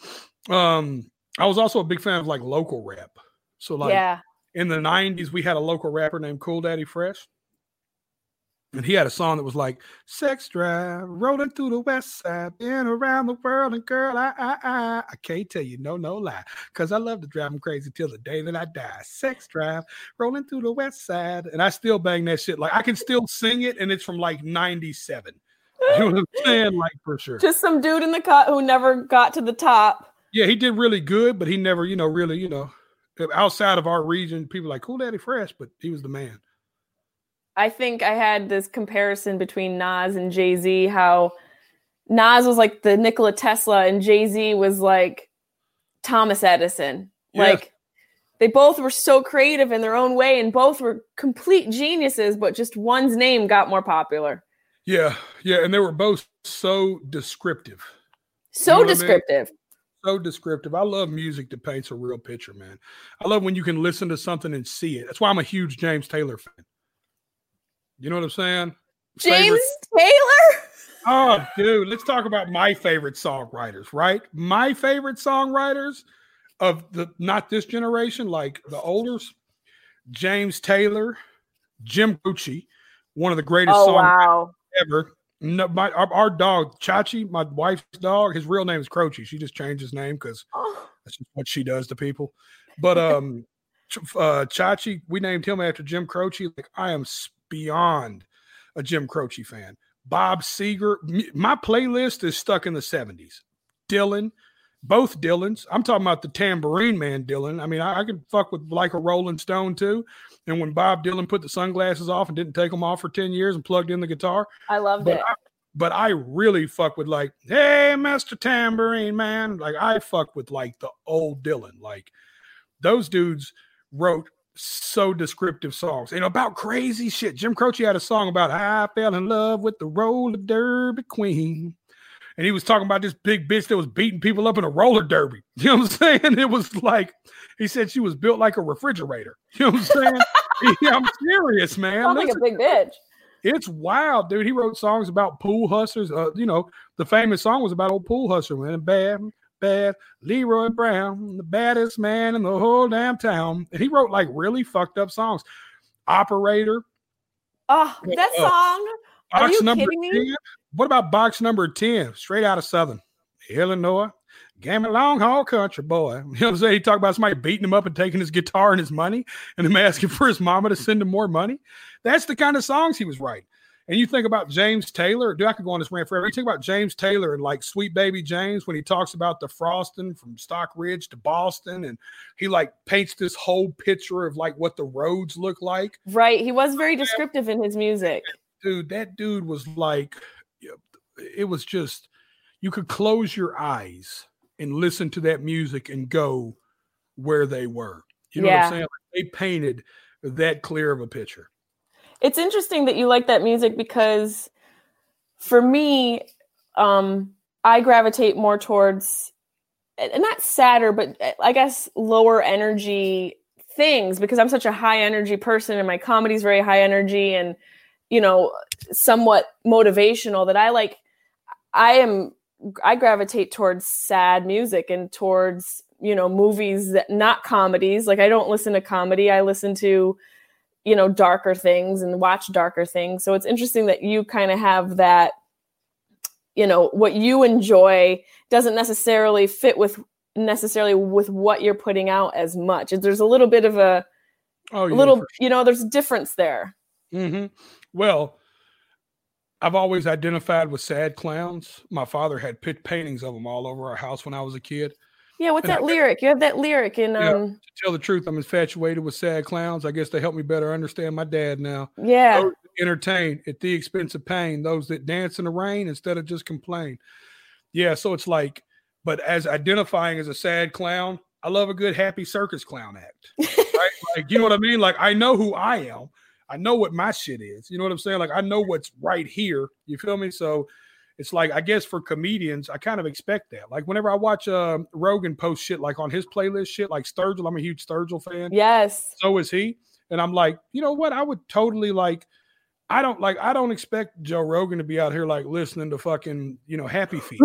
C: I was also a big fan of like local rap. So like in the 90s, we had a local rapper named Cool Daddy Fresh. And he had a song that was like, sex drive, rolling through the west side, been around the world, and girl, I can't tell you, no lie, because I love to drive them crazy till the day that I die. Sex drive, rolling through the west side. And I still bang that shit. Like, I can still sing it, and it's from like 97. You know what I'm saying? Like, for sure.
A: Just some dude in the cut who never got to the top.
C: Yeah, he did really good, but he never, really, outside of our region, people like Cool Daddy Fresh, but he was the man.
A: I think I had this comparison between Nas and Jay-Z, how Nas was like the Nikola Tesla and Jay-Z was like Thomas Edison. Yes. Like they both were so creative in their own way and both were complete geniuses, but just one's name got more popular.
C: Yeah. And they were both so descriptive.
A: So descriptive.
C: So descriptive. I love music that paints a real picture, man. I love when you can listen to something and see it. That's why I'm a huge James Taylor fan. You know what I'm saying?
A: James Taylor?
C: Oh, dude, let's talk about my favorite songwriters, right? My favorite songwriters of not this generation, like the olders, James Taylor, Jim Croce, One of the greatest songs ever. No, our dog, Chachi, my wife's dog, his real name is Croce. She just changed his name because that's just what she does to people. But Chachi, we named him after Jim Croce. Like, I am beyond a Jim Croce fan. Bob Seger. My playlist is stuck in the 70s. Dylan, both Dylans. I'm talking about the Tambourine Man Dylan. I mean, I could fuck with like a Rolling Stone too. And when Bob Dylan put the sunglasses off and didn't take them off for 10 years and plugged in the guitar.
A: I loved it.
C: But I really fuck with like, hey, Mr. Tambourine Man. Like, I fuck with like the old Dylan. Like, those dudes wrote so descriptive songs and about crazy shit. Jim Croce had a song about I fell in love with the roller derby queen. And he was talking about this big bitch that was beating people up in a roller derby. You know what I'm saying? It was like, he said she was built like a refrigerator. You know what I'm saying? Yeah, I'm serious, man.
A: Sounds like a big bitch.
C: It's wild, dude. He wrote songs about pool hustlers. You know, the famous song was about old pool hustler, man. Bad Leroy Brown, the baddest man in the whole damn town. And he wrote like really fucked up songs. Operator.
A: Oh, that song. Are you kidding me?
C: 10? What about box number 10? Straight out of Southern Illinois. Gamma long haul country boy. You know what I'm saying? He talked about somebody beating him up and taking his guitar and his money and him asking for his mama to send him more money. That's the kind of songs he was writing. And you think about James Taylor. Dude, I could go on this rant forever. You think about James Taylor and like Sweet Baby James when he talks about the frosting from Stock Ridge to Boston. And he like paints this whole picture of like what the roads look like.
A: Right. He was very descriptive in his music.
C: Dude, that dude was like, it was just, you could close your eyes and listen to that music and go where they were. You know what I'm saying? Like, they painted that clear of a picture.
A: It's interesting that you like that music because for me, I gravitate more towards, and not sadder, but I guess lower energy things because I'm such a high energy person and my comedy is very high energy and, you know, somewhat motivational that I gravitate towards sad music and towards, you know, movies that not comedies. Like I don't listen to comedy. I listen to, you know, darker things and watch darker things. So it's interesting that you kind of have that, you know, what you enjoy doesn't necessarily fit with what you're putting out as much. There's a little bit of you know, there's a difference there.
C: Mm-hmm. Well, I've always identified with sad clowns. My father had paintings of them all over our house when I was a kid.
A: Yeah, what's that lyric? You have that lyric in
C: to tell the truth, I'm infatuated with sad clowns. I guess they help me better understand my dad now.
A: Yeah.
C: Those that entertain at the expense of pain, those that dance in the rain instead of just complain. Yeah, so it's like, but as identifying as a sad clown, I love a good happy circus clown act. Right? Like, you know what I mean? Like, I know who I am. I know what my shit is. You know what I'm saying? Like, I know what's right here. You feel me? So it's like, I guess for comedians, I kind of expect that. Like whenever I watch Rogan post shit like on his playlist shit, like Sturgill, I'm a huge Sturgill fan.
A: Yes.
C: So is he. And I'm like, you know what? I would totally like, I don't expect Joe Rogan to be out here like listening to fucking, you know, Happy Feet.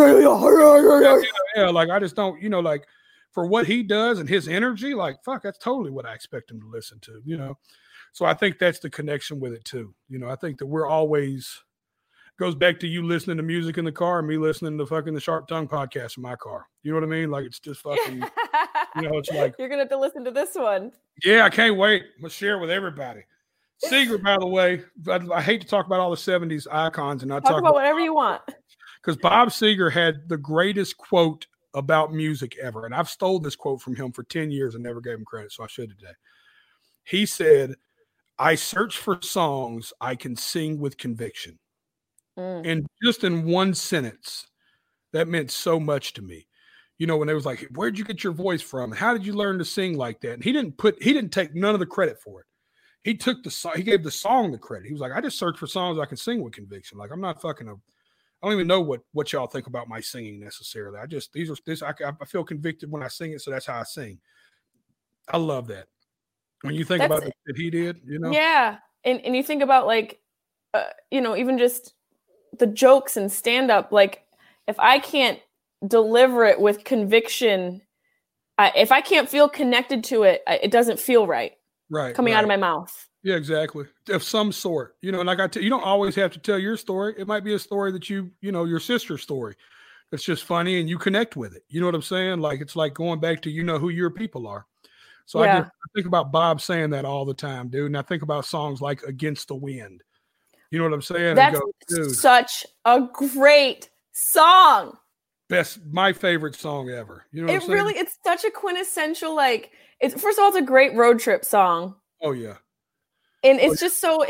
C: Yeah, like I just don't, you know, like for what he does and his energy, like fuck, that's totally what I expect him to listen to, you know. So I think that's the connection with it too. You know, I think that we're always goes back to you listening to music in the car and me listening to fucking the Sharp Tongue podcast in my car. You know what I mean? Like it's just fucking, you know, it's like.
A: You're going to have to listen to this one.
C: Yeah, I can't wait. Let's share it with everybody. Seger, by the way, I hate to talk about all the 70s icons and not talk
A: about whatever you want.
C: Because Bob Seger had the greatest quote about music ever. And I've stole this quote from him for 10 years and never gave him credit. So I should today. He said, I search for songs I can sing with conviction. And just in one sentence, that meant so much to me. You know, when they was like, where'd you get your voice from? How did you learn to sing like that? And he didn't take none of the credit for it. He took he gave the song the credit. He was like, I just search for songs I can sing with conviction. Like, I'm not fucking I don't even know what y'all think about my singing necessarily. I feel convicted when I sing it. So that's how I sing. I love that. When you think about the shit he did, you know?
A: Yeah. And you think about like, you know, even just the jokes and stand up, like if I can't deliver it with conviction, if I can't feel connected to it, it doesn't feel right.
C: Right.
A: Coming out of my mouth.
C: Yeah, exactly. Of some sort, and like you don't always have to tell your story. It might be a story that your sister's story. It's just funny and you connect with it. You know what I'm saying? Like, it's like going back to, who your people are. So I think about Bob saying that all the time, dude. And I think about songs like Against the Wind. You know what I'm saying?
A: That's such a great song.
C: My favorite song ever. You know what I'm saying?
A: It's such a quintessential, first of all, it's a great road trip song.
C: Oh yeah.
A: And it's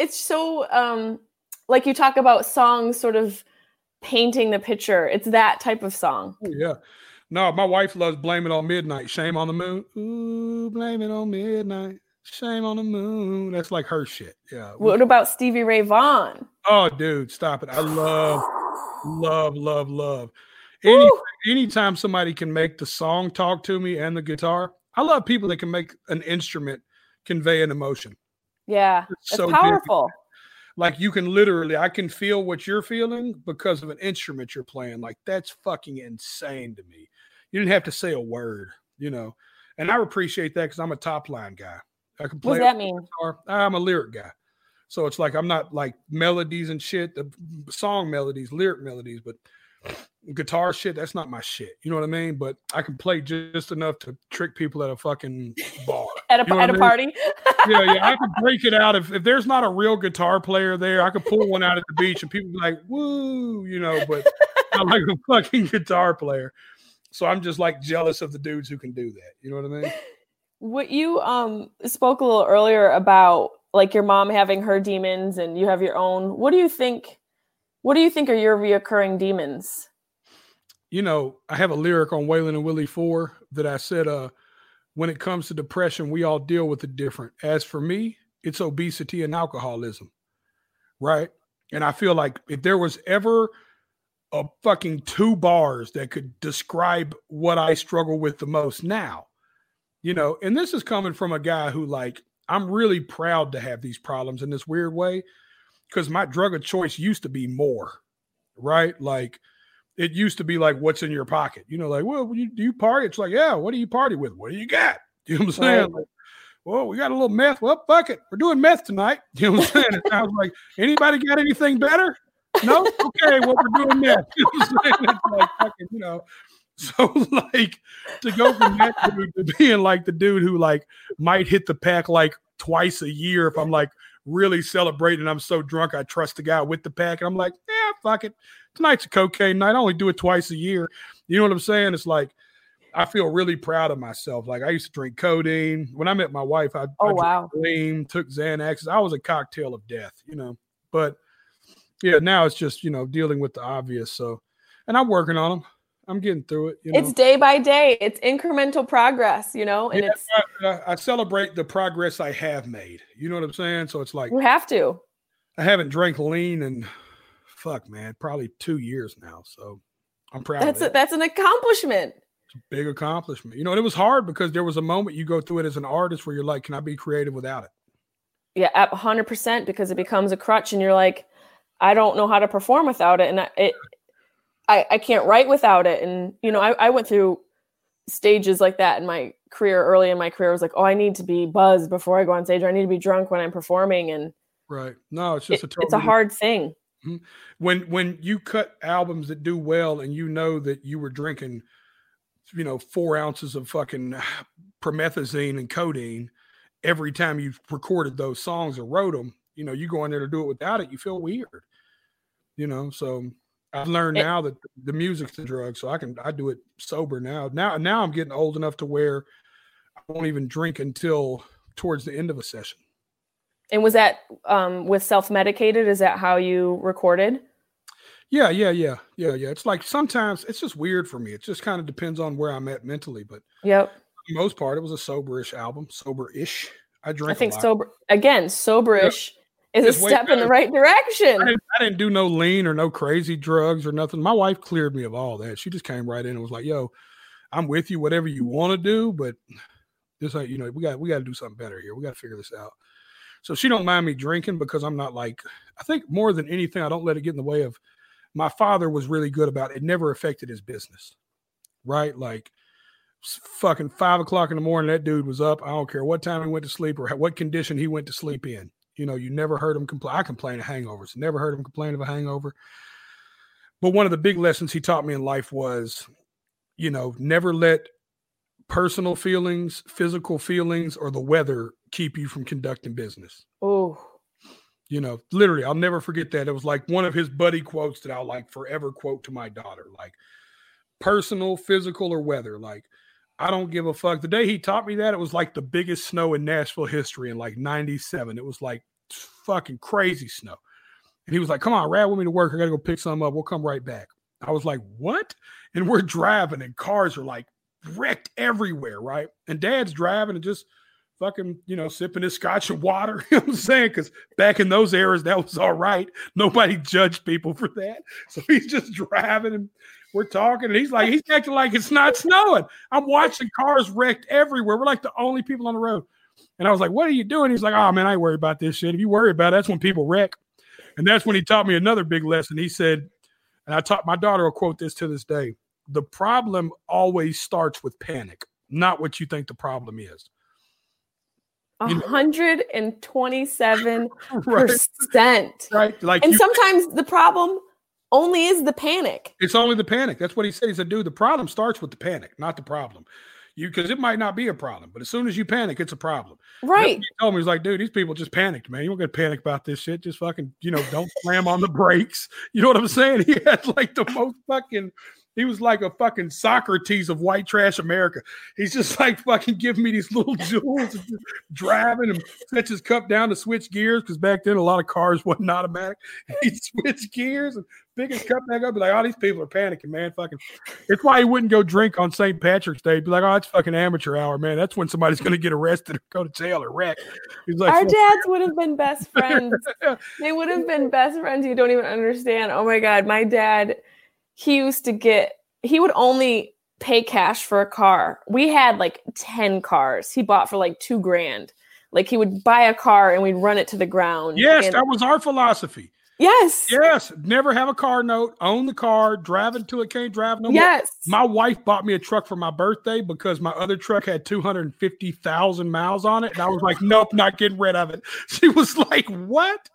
A: like you talk about songs sort of painting the picture. It's that type of song.
C: Oh yeah. No, my wife loves Blame It on Midnight. Shame on the Moon. Ooh, blame it on midnight. Shame on the moon. That's like her shit. Yeah.
A: What about Stevie Ray Vaughan?
C: Oh, dude, stop it. I love. Anytime somebody can make the song talk to me and the guitar, I love people that can make an instrument convey an emotion.
A: Yeah, it's so powerful.
C: Different. Like, you can literally, I can feel what you're feeling because of an instrument you're playing. Like, that's fucking insane to me. You didn't have to say a word, and I appreciate that because I'm a top line guy. I can play.
A: What does that mean?
C: Guitar. I'm a lyric guy. So it's like, I'm not like melodies and shit, the song melodies, lyric melodies, but guitar shit, that's not my shit. You know what I mean? But I can play just enough to trick people at a fucking bar.
A: at a party?
C: Yeah. I can break it out. If there's not a real guitar player there, I could pull one out at the beach and people be like, woo, but I'm like a fucking guitar player. So I'm just like jealous of the dudes who can do that. You know what I mean?
A: What you spoke a little earlier about, like, your mom having her demons and you have your own. What do you think are your reoccurring demons?
C: I have a lyric on Waylon and Willie 4 that I said, when it comes to depression, we all deal with it different. As for me, it's obesity and alcoholism, right? And I feel like if there was ever a fucking 2 bars that could describe what I struggle with the most now, and this is coming from a guy who, like, I'm really proud to have these problems in this weird way, because my drug of choice used to be more, right? Like, it used to be like, what's in your pocket? Like, well, do you party? It's like, yeah, what do you party with? What do you got? You know what I'm saying? Right. Like, well, we got a little meth. Well, fuck it. We're doing meth tonight. You know what I'm saying? It sounds like, anybody got anything better? No? Okay, well, we're doing meth. You know what I'm saying? It's like, fucking, So, like, to go from that dude to being like the dude who, like, might hit the pack like twice a year if I'm like really celebrating and I'm so drunk I trust the guy with the pack, and I'm like, yeah, fuck it. Tonight's a cocaine night. I only do it twice a year. You know what I'm saying? It's like, I feel really proud of myself. Like, I used to drink codeine. When I met my wife, I drank lean, took Xanax. I was a cocktail of death, But, yeah, now it's just, dealing with the obvious. So, and I'm working on them. I'm getting through it.
A: It's day by day. It's incremental progress, and
C: I celebrate the progress I have made. You know what I'm saying? So it's like,
A: you have to.
C: I haven't drank lean in, probably 2 years now. So I'm proud of it.
A: That's an accomplishment.
C: It's a big accomplishment. And it was hard because there was a moment you go through it as an artist where you're like, can I be creative without it?
A: Yeah, 100%, because it becomes a crutch and you're like, I don't know how to perform without it. And I can't write without it. And, I went through stages like that in my career. Early in my career, I was like, oh, I need to be buzzed before I go on stage. Or I need to be drunk when I'm performing. And
C: right. No, it's just
A: it's a hard thing.
C: When you cut albums that do well and that you were drinking, 4 ounces of fucking promethazine and codeine every time you recorded those songs or wrote them, you go in there to do it without it, you feel weird, so I've learned now that the music's a drug, so I do it sober now. Now I'm getting old enough to where I won't even drink until towards the end of a session.
A: And was that with self-medicated? Is that how you recorded?
C: Yeah. It's like sometimes it's just weird for me. It just kind of depends on where I'm at mentally. But
A: yep,
C: for the most part, it was a soberish album. Soberish. I
A: think soberish is a step in the right direction.
C: I didn't do no lean or no crazy drugs or nothing. My wife cleared me of all that. She just came right in and was like, yo, I'm with you, whatever you want to do, but this, we got to do something better here. We got to figure this out. So she don't mind me drinking because I'm not like, I think more than anything, I don't let it get in the way of, my father was really good about it. It never affected his business, right? Like fucking 5 o'clock in the morning, that dude was up. I don't care what time he went to sleep or what condition he went to sleep in. You know, you never heard him complain. I complain of hangovers. Never heard him complain of a hangover. But one of the big lessons he taught me in life was, you know, never let personal feelings, physical feelings, or the weather keep you from conducting business.
A: Oh,
C: you know, literally, I'll never forget that. It was like one of his buddy quotes that I'll like forever quote to my daughter, like personal, physical, or weather. Like, I don't give a fuck. The day he taught me that, it was like the biggest snow in Nashville history in like 97. It was like fucking crazy snow. And he was like, come on, Rad, with me to work. I got to go pick some up. We'll come right back. I was like, what? And we're driving and cars are like wrecked everywhere, right? And Dad's driving and just fucking, you know, sipping his scotch and water. You know what I'm saying? Because back in those eras, that was all right. Nobody judged people for that. So he's just driving and we're talking. And he's acting like it's not snowing. I'm watching cars wrecked everywhere. We're like the only people on the road. And I was like, what are you doing? He's like, oh, man, I ain't worried about this shit. If you worry about it, that's when people wreck. And that's when he taught me another big lesson. He said, and I taught my daughter will quote this to this day, the problem always starts with panic, not what you think the problem is.
A: 127%.
C: Right. Like,
A: and sometimes the problem only is the panic.
C: It's only the panic. That's what he said. He said, dude, the problem starts with the panic, not the problem. Because it might not be a problem, but as soon as you panic, it's a problem.
A: Right.
C: He told me, he's like, dude, these people just panicked, man. You don't get to panic about this shit. Just fucking, you know, don't slam on the brakes. You know what I'm saying? He had like the most fucking, he was like a fucking Socrates of white trash America. He's just like fucking giving me these little jewels and just driving and sets his cup down to switch gears. Because back then, a lot of cars wasn't automatic. He'd switch gears and pick his cup back up. Be like, oh, these people are panicking, man. Fucking, it's why he wouldn't go drink on St. Patrick's Day. He'd be like, oh, it's fucking amateur hour, man. That's when somebody's going to get arrested or go to jail or wreck. He's like,
A: our dads would have been best friends. They would have been best friends. You don't even understand. Oh my God. My dad, he would only pay cash for a car. We had like 10 cars he bought for like $2,000. Like he would buy a car and we'd run it to the ground.
C: Yes, that was our philosophy.
A: Yes.
C: Yes. Never have a car note, own the car, drive until it can't drive no more.
A: Yes.
C: My wife bought me a truck for my birthday because my other truck had 250,000 miles on it. And I was like, nope, not getting rid of it. She was like, what?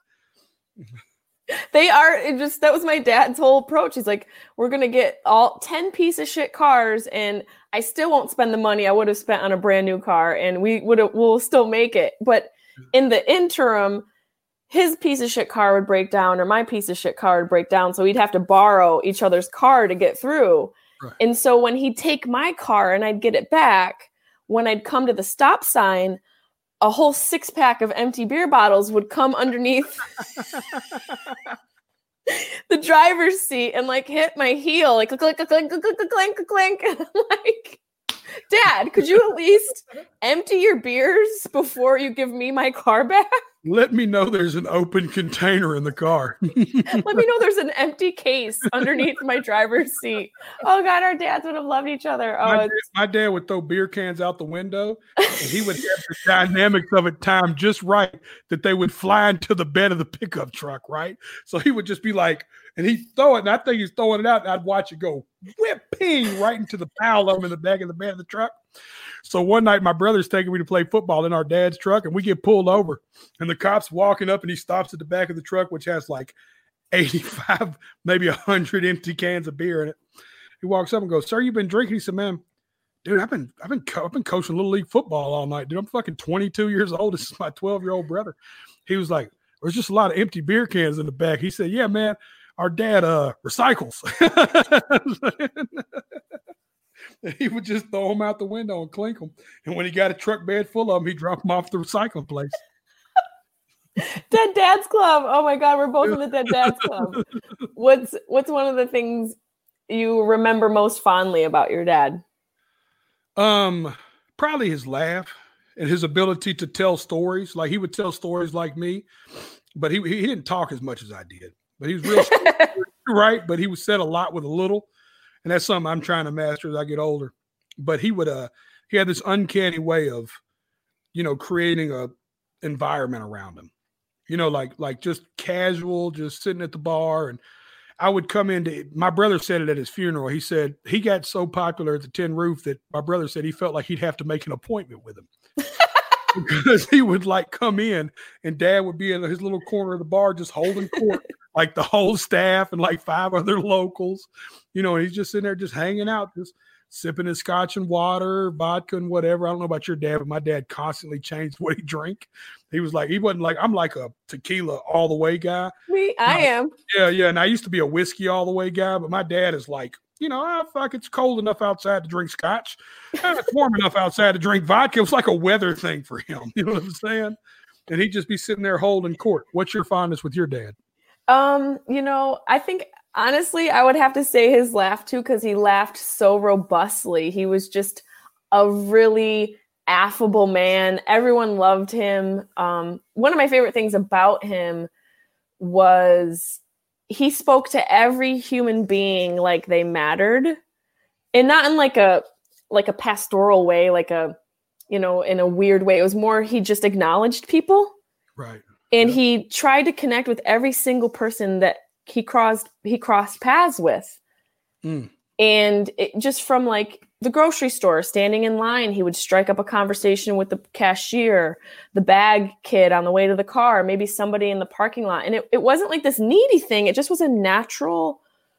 A: That was my dad's whole approach. He's like, we're going to get all 10 piece of shit cars and I still won't spend the money I would have spent on a brand new car and we'll still make it. But in the interim, his piece of shit car would break down or my piece of shit car would break down. So we'd have to borrow each other's car to get through. Right. And so when he'd take my car and I'd get it back, when I'd come to the stop sign, a whole 6-pack of empty beer bottles would come underneath the driver's seat and like hit my heel, like clink, clink, clink, clink, clink, clink. And I'm like, Dad, could you at least empty your beers before you give me my car back?
C: Let me know there's an open container in the car.
A: Let me know there's an empty case underneath my driver's seat. Oh, God, our dads would have loved each other. Oh,
C: my dad would throw beer cans out the window, and he would have the dynamics of it timed just right that they would fly into the bed of the pickup truck, right? So he would just be like, and he'd throw it, and I think he's throwing it out, and I'd watch it go whip, ping, right into the pile of them in the back of the bed of the truck. So one night, my brother's taking me to play football in our dad's truck, and we get pulled over. And the cop's walking up, and he stops at the back of the truck, which has like 85, maybe 100 empty cans of beer in it. He walks up and goes, "Sir, you've been drinking?" He said, "Man, dude, I've been coaching Little League football all night, dude. I'm fucking 22 years old. This is my 12-year-old brother." He was like, "There's just a lot of empty beer cans in the back." He said, "Yeah, man, our dad recycles." He would just throw them out the window and clink them. And when he got a truck bed full of them, he'd drop them off the recycling place.
A: Dead Dad's Club. Oh my God, we're both in the Dead Dad's Club. What's one of the things you remember most fondly about your dad?
C: Probably his laugh and his ability to tell stories. Like he would tell stories like me, but he didn't talk as much as I did. But he was real right. But he said a lot with a little. And that's something I'm trying to master as I get older. But he had this uncanny way of, creating a environment around him, like just casual, just sitting at the bar. And I would come my brother said it at his funeral. He said he got so popular at the Tin Roof that my brother said he felt like he'd have to make an appointment with him. because he would like come in and Dad would be in his little corner of the bar just holding court, like the whole staff and like 5 other locals, and he's just sitting there just hanging out, just sipping his scotch and water, vodka and whatever. I don't know about your dad, but my dad constantly changed what he drank. He wasn't like, I'm like a tequila all the way guy.
A: I am.
C: Yeah. And I used to be a whiskey all the way guy, but my dad is like, fuck, it's cold enough outside to drink scotch. It's warm enough outside to drink vodka. It was like a weather thing for him. You know what I'm saying? And he'd just be sitting there holding court. What's your fondness with your dad?
A: I think honestly, I would have to say his laugh too, because he laughed so robustly. He was just a really affable man. Everyone loved him. One of my favorite things about him was he spoke to every human being like they mattered, and not in like a pastoral way, in a weird way. It was more, he just acknowledged people.
C: Right.
A: And he tried to connect with every single person that he crossed paths with. Mm. And just from like the grocery store, standing in line, he would strike up a conversation with the cashier, the bag kid on the way to the car, maybe somebody in the parking lot. And it wasn't like this needy thing. It just was a natural,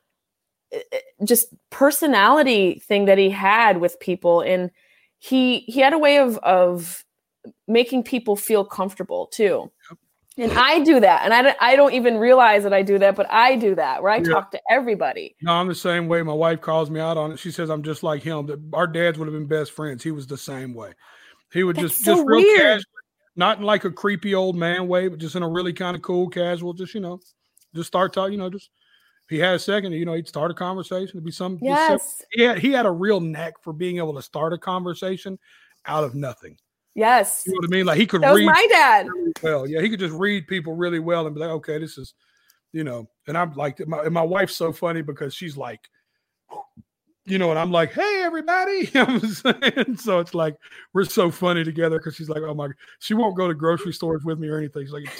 A: just personality thing that he had with people. And he had a way of making people feel comfortable too. Yep. And I do that. And I don't even realize that I do that, but I do that where I talk to everybody.
C: No, I'm the same way. My wife calls me out on it. She says I'm just like him. Our dads would have been best friends. He was the same way. He would just real weird. Casual, not in like a creepy old man way, but just in a really kind of cool, casual, just start talking, just he had a second, he'd start a conversation. It'd be some.
A: Yes.
C: He had a real knack for being able to start a conversation out of nothing.
A: Yes.
C: You know what I mean? Like he could
A: read. That was my dad.
C: Really well. Yeah, he could just read people really well and be like, okay, this is, and I'm like, my wife's so funny because she's like, and I'm like, hey, everybody. You know what I'm saying? So it's like, we're so funny together because she's like, oh my God. She won't go to grocery stores with me or anything. She's like,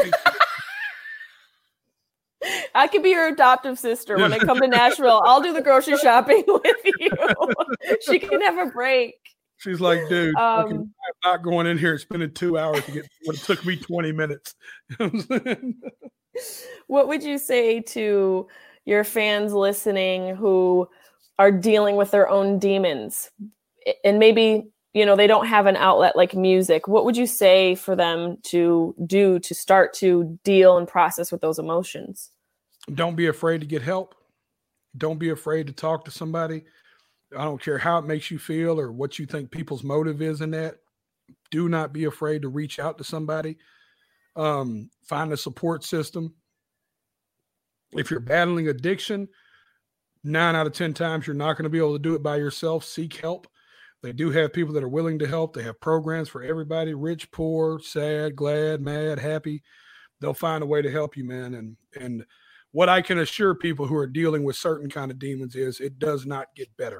A: I could be your adoptive sister when I come to Nashville. I'll do the grocery shopping with you. She can have a break.
C: She's like, dude, I'm not going in here and spending 2 hours to get what it took me 20 minutes. You know what I'm saying?
A: What would you say to your fans listening who are dealing with their own demons and maybe, they don't have an outlet like music? What would you say for them to do to start to deal and process with those emotions?
C: Don't be afraid to get help. Don't be afraid to talk to somebody. I don't care how it makes you feel or what you think people's motive is in that. Do not be afraid to reach out to somebody. Find a support system. If you're battling addiction, 9 out of 10 times you're not going to be able to do it by yourself. Seek help. They do have people that are willing to help. They have programs for everybody, rich, poor, sad, glad, mad, happy. They'll find a way to help you, man. And what I can assure people who are dealing with certain kind of demons is it does not get better.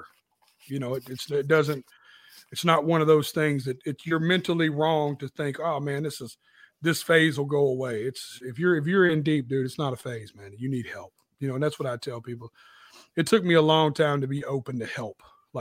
C: It's not one of those things that you're mentally wrong to think, oh man, this phase will go away. If you're in deep, dude, it's not a phase, man. You need help, and that's what I tell people. It took me a long time to be open to help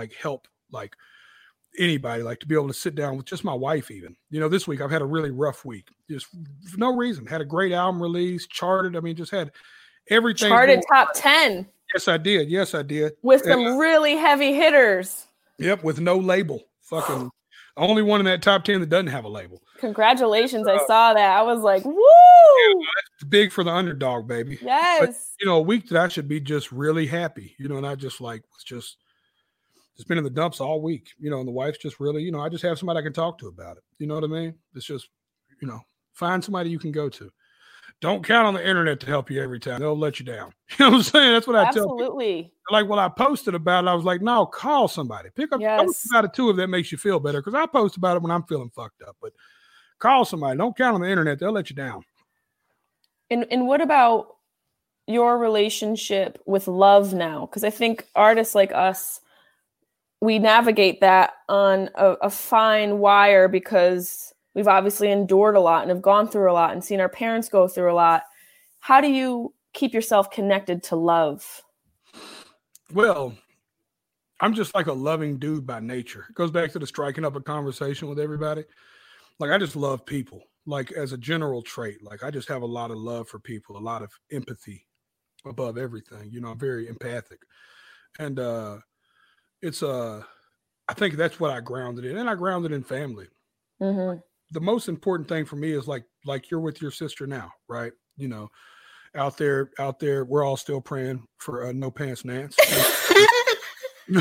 C: anybody, like to be able to sit down with just my wife even. This week I've had a really rough week, just for no reason. Had a great album release, charted. I mean, just had everything.
A: Charted top 10.
C: Yes, I did.
A: With some really heavy hitters.
C: Yep, with no label. Fucking only one in that top 10 that doesn't have a label.
A: Congratulations. I saw that. I was like, woo!
C: Yeah, that's big for the underdog, baby.
A: Yes.
C: But, a week that I should be just really happy, and I just was just been in the dumps all week, and the wife's just really, I just have somebody I can talk to about it. You know what I mean? It's just, find somebody you can go to. Don't count on the internet to help you every time. They'll let you down. You know what I'm saying? That's what I tell people.
A: Absolutely.
C: Like when I posted about it, I was like, no, call somebody. Pick up post about it too if that makes you feel better. Because I post about it when I'm feeling fucked up. But call somebody. Don't count on the internet. They'll let you down.
A: And what about your relationship with love now? Because I think artists like us, we navigate that on a fine wire because we've obviously endured a lot and have gone through a lot and seen our parents go through a lot. How do you keep yourself connected to love?
C: Well, I'm just like a loving dude by nature. It goes back to the striking up a conversation with everybody. like I just love people. Like as a general trait, like I just have a lot of love for people, a lot of empathy above everything. You know, I'm very empathic, and it's I think that's what I grounded in, and I grounded in family.
A: Mm-hmm.
C: The most important thing for me is like you're with your sister now, right? You know, out there, we're all still praying for No Pants Nance.
A: When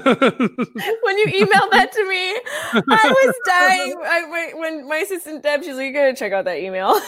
A: you emailed that to me, I was dying. When my assistant Deb, she's like, "You gotta check out that email."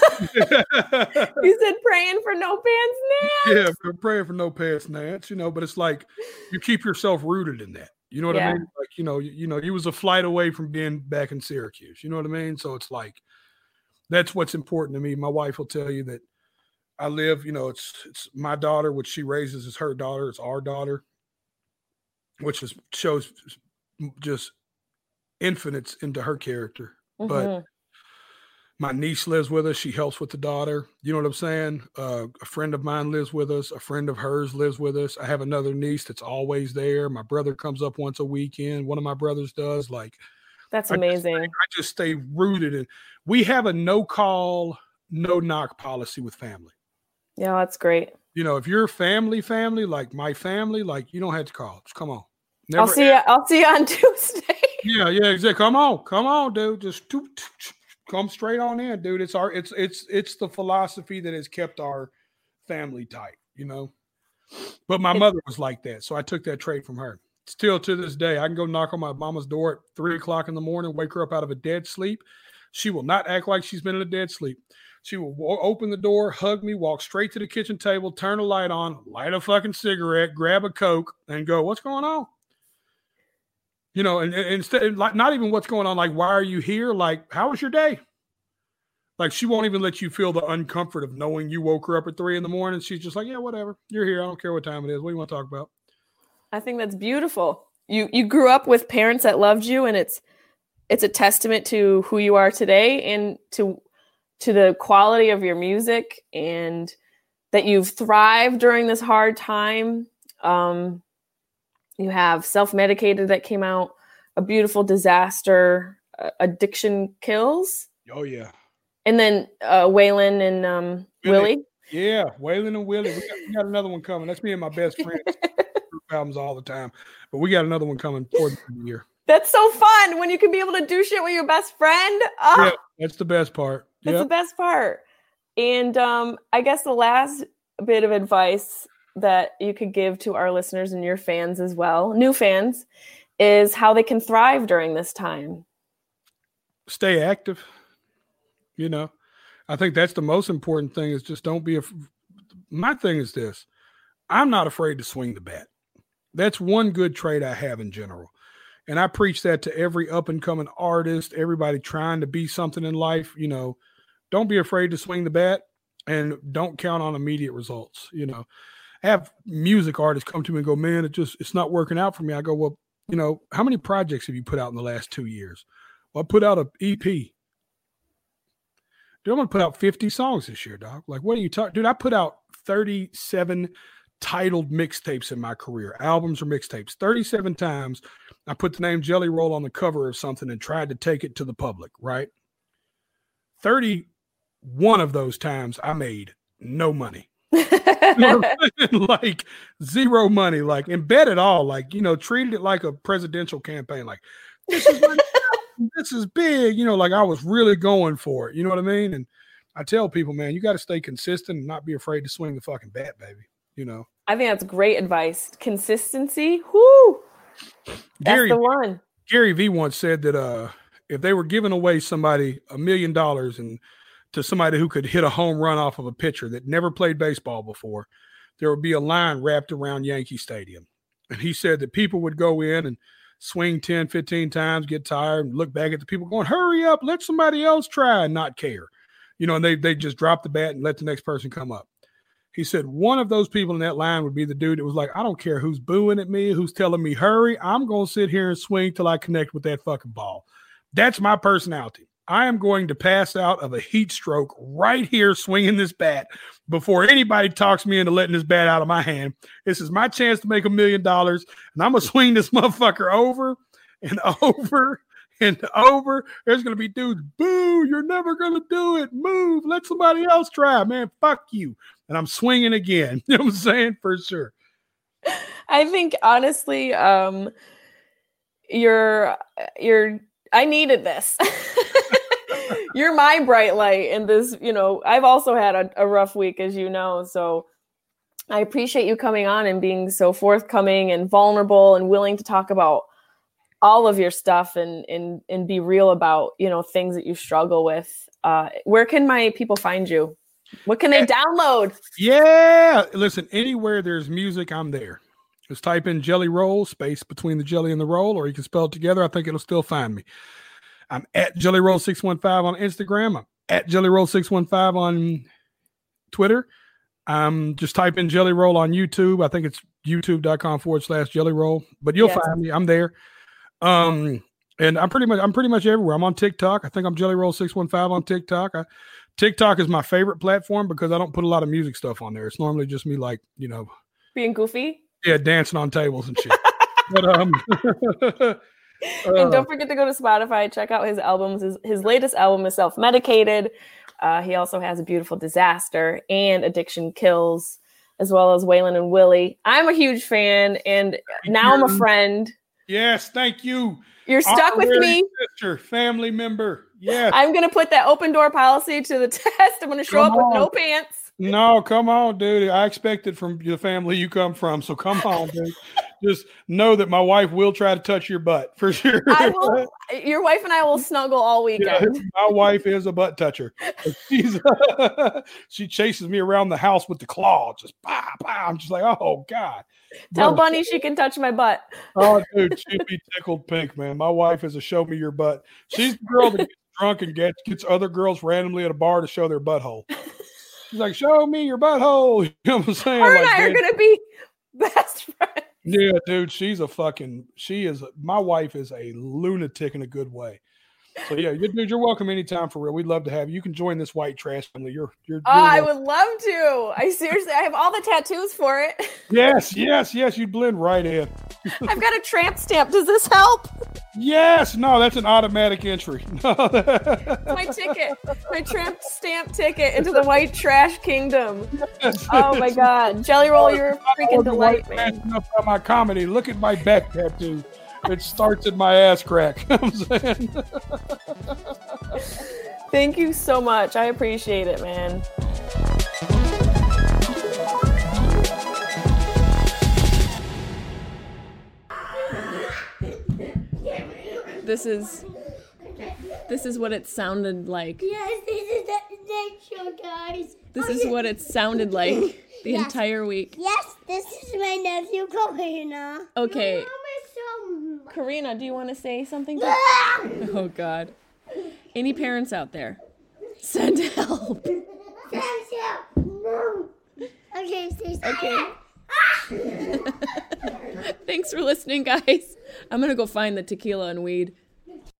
A: You said praying for No Pants Nance.
C: Yeah, we're praying for No Pants Nance. You know, but it's like you keep yourself rooted in that. You know what I mean? Like, you know, you was a flight away from being back in Syracuse. You know what I mean? So it's like, that's what's important to me. My wife will tell you that I live, you know, it's my daughter, which she raises is her daughter. It's our daughter, which shows just infinites into her character.
A: Mm-hmm.
C: But my niece lives with us. She helps with the daughter. You know what I'm saying? A friend of mine lives with us. A friend of hers lives with us. I have another niece that's always there. My brother comes up once a weekend. One of my brothers does. Like,
A: that's amazing.
C: I just stay rooted in. We have a no call, no knock policy with family.
A: Yeah, that's great.
C: You know, if you're family, like my family, like you don't have to call. Just come on.
A: I'll see you on Tuesday.
C: Yeah, exactly. Come on, dude. Just come straight on in, dude. It's the philosophy that has kept our family tight, you know. But my mother was like that, so I took that trait from her. Still to this day, I can go knock on my mama's door at 3:00 in the morning, wake her up out of a dead sleep. She will not act like she's been in a dead sleep. She will open the door, hug me, walk straight to the kitchen table, turn the light on, light a fucking cigarette, grab a Coke, and go, "What's going on?" You know, and instead, like, not even what's going on, like, why are you here? Like, how was your day? Like, she won't even let you feel the uncomfort of knowing you woke her up at 3 a.m. She's just like, yeah, whatever. You're here. I don't care what time it is. What do you want to talk about?
A: I think that's beautiful. You grew up with parents that loved you, and it's a testament to who you are today and to the quality of your music, and that you've thrived during this hard time. You have Self-Medicated that came out, A Beautiful Disaster, Addiction Kills.
C: Oh, yeah.
A: And then Waylon and Willie.
C: Yeah, Waylon and Willie. We got another one coming. That's me and my best friend. Group albums all the time. But we got another one coming toward the end of the year.
A: That's so fun when you can be able to do shit with your best friend. Oh,
C: yeah, that's the best part.
A: That's the best part. And I guess the last bit of advice that you could give to our listeners and your fans as well, new fans, is how they can thrive during this time.
C: Stay active. You know, I think that's the most important thing, is just don't be my thing is this. I'm not afraid to swing the bat. That's one good trait I have in general. And I preach that to every up and coming artist, everybody trying to be something in life. You know, don't be afraid to swing the bat, and don't count on immediate results. You know, I have music artists come to me and go, "Man, it's not working out for me." I go, "Well, you know, how many projects have you put out in the last 2 years?" "Well, I put out an EP." "Dude, I'm going to put out 50 songs this year, dog." Like, what are you talking? Dude, I put out 37 titled mixtapes in my career. Albums or mixtapes. 37 times I put the name Jelly Roll on the cover of something and tried to take it to the public, right? 31 of those times I made no money. Like zero money, like embed it all, like, you know, treated it like a presidential campaign. Like, this is big, you know, like I was really going for it. You know what I mean? And I tell people, man, you got to stay consistent and not be afraid to swing the fucking bat, baby. You know,
A: I think that's great advice. Consistency. Whoo. That's the one.
C: Gary Vee once said that if they were giving away somebody $1 million and to somebody who could hit a home run off of a pitcher that never played baseball before, there would be a line wrapped around Yankee Stadium. And he said that people would go in and swing 10, 15 times, get tired, and look back at the people going, "Hurry up, let somebody else try," and not care. You know, and they just drop the bat and let the next person come up. He said one of those people in that line would be the dude that was like, "I don't care who's booing at me, who's telling me hurry. I'm going to sit here and swing till I connect with that fucking ball." That's my personality. I am going to pass out of a heat stroke right here swinging this bat before anybody talks me into letting this bat out of my hand. This is my chance to make $1 million, and I'm going to swing this motherfucker over and over and over, there's going to be dudes, boo, you're never going to do it. Move. Let somebody else try. Man, fuck you. And I'm swinging again. You know what I'm saying? For sure.
A: I think, honestly, I needed this. You're my bright light in this, I've also had a rough week, as you know, so I appreciate you coming on and being so forthcoming and vulnerable and willing to talk about all of your stuff and be real about, things that you struggle with. Where can my people find you? What can they download?
C: Yeah. Listen, anywhere there's music, I'm there. Just type in Jelly Roll, space between the jelly and the roll, or you can spell it together. I think it'll still find me. I'm at Jelly Roll 615 on Instagram. I'm at Jelly Roll 615 on Twitter. Just type in Jelly Roll on YouTube. I think it's youtube.com/Jelly Roll, but you'll find me. I'm there. And I'm pretty much everywhere. I'm on TikTok. I think I'm Jelly Roll 615 on TikTok. TikTok is my favorite platform because I don't put a lot of music stuff on there. It's normally just me
A: being goofy.
C: Yeah, dancing on tables and shit. But
A: and don't forget to go to Spotify, check out his albums. His latest album is Self-Medicated. He also has A Beautiful Disaster and Addiction Kills, as well as Waylon and Willie. I'm a huge fan, and now I'm a friend.
C: Yes, thank you.
A: You're stuck with me.
C: Sister, family member. Yes.
A: I'm going to put that open door policy to the test. I'm going to show up with no pants.
C: No, come on, dude. I expect it from the family you come from. So come on, dude. Just know that my wife will try to touch your butt for sure.
A: Your wife and I will snuggle all weekend.
C: Yeah, my wife is a butt toucher. She chases me around the house with the claw. Just bah, bah. I'm just like, oh God.
A: Tell Bunny she can touch my butt.
C: Oh, dude, she'd be tickled pink, man. My wife is a show me your butt. She's the girl that gets drunk and gets other girls randomly at a bar to show their butthole. She's like, show me your butthole. You know what I'm saying?
A: Her and I are going to be best friends.
C: Yeah, dude, my wife is a lunatic in a good way. So yeah, dude, you're welcome anytime for real. We'd love to have you. You can join this white trash family. You're
A: I would love to. I have all the tattoos for it.
C: Yes, you blend right in.
A: I've got a tramp stamp. Does this help?
C: Yes, no, that's an automatic entry.
A: My ticket, my tramp stamp ticket into the white trash kingdom. Oh my God, Jelly Roll, you're a freaking delight, man.
C: Enough about my comedy. Look at my back tattoo. It starts at my ass crack. You know what I'm saying?
A: Thank you so much. I appreciate it, man. This is what it sounded like.
B: Yes, this is the show, guys.
A: This is what it sounded like the entire week.
B: Yes, this is my nephew, Karina.
A: Okay.
B: So...
A: Karina, do you want to say something? Oh, God. Any parents out there? Send help.
B: Send help. No. Okay, stay silent.
A: Okay. Thanks for listening, guys. I'm going to go find the tequila and weed.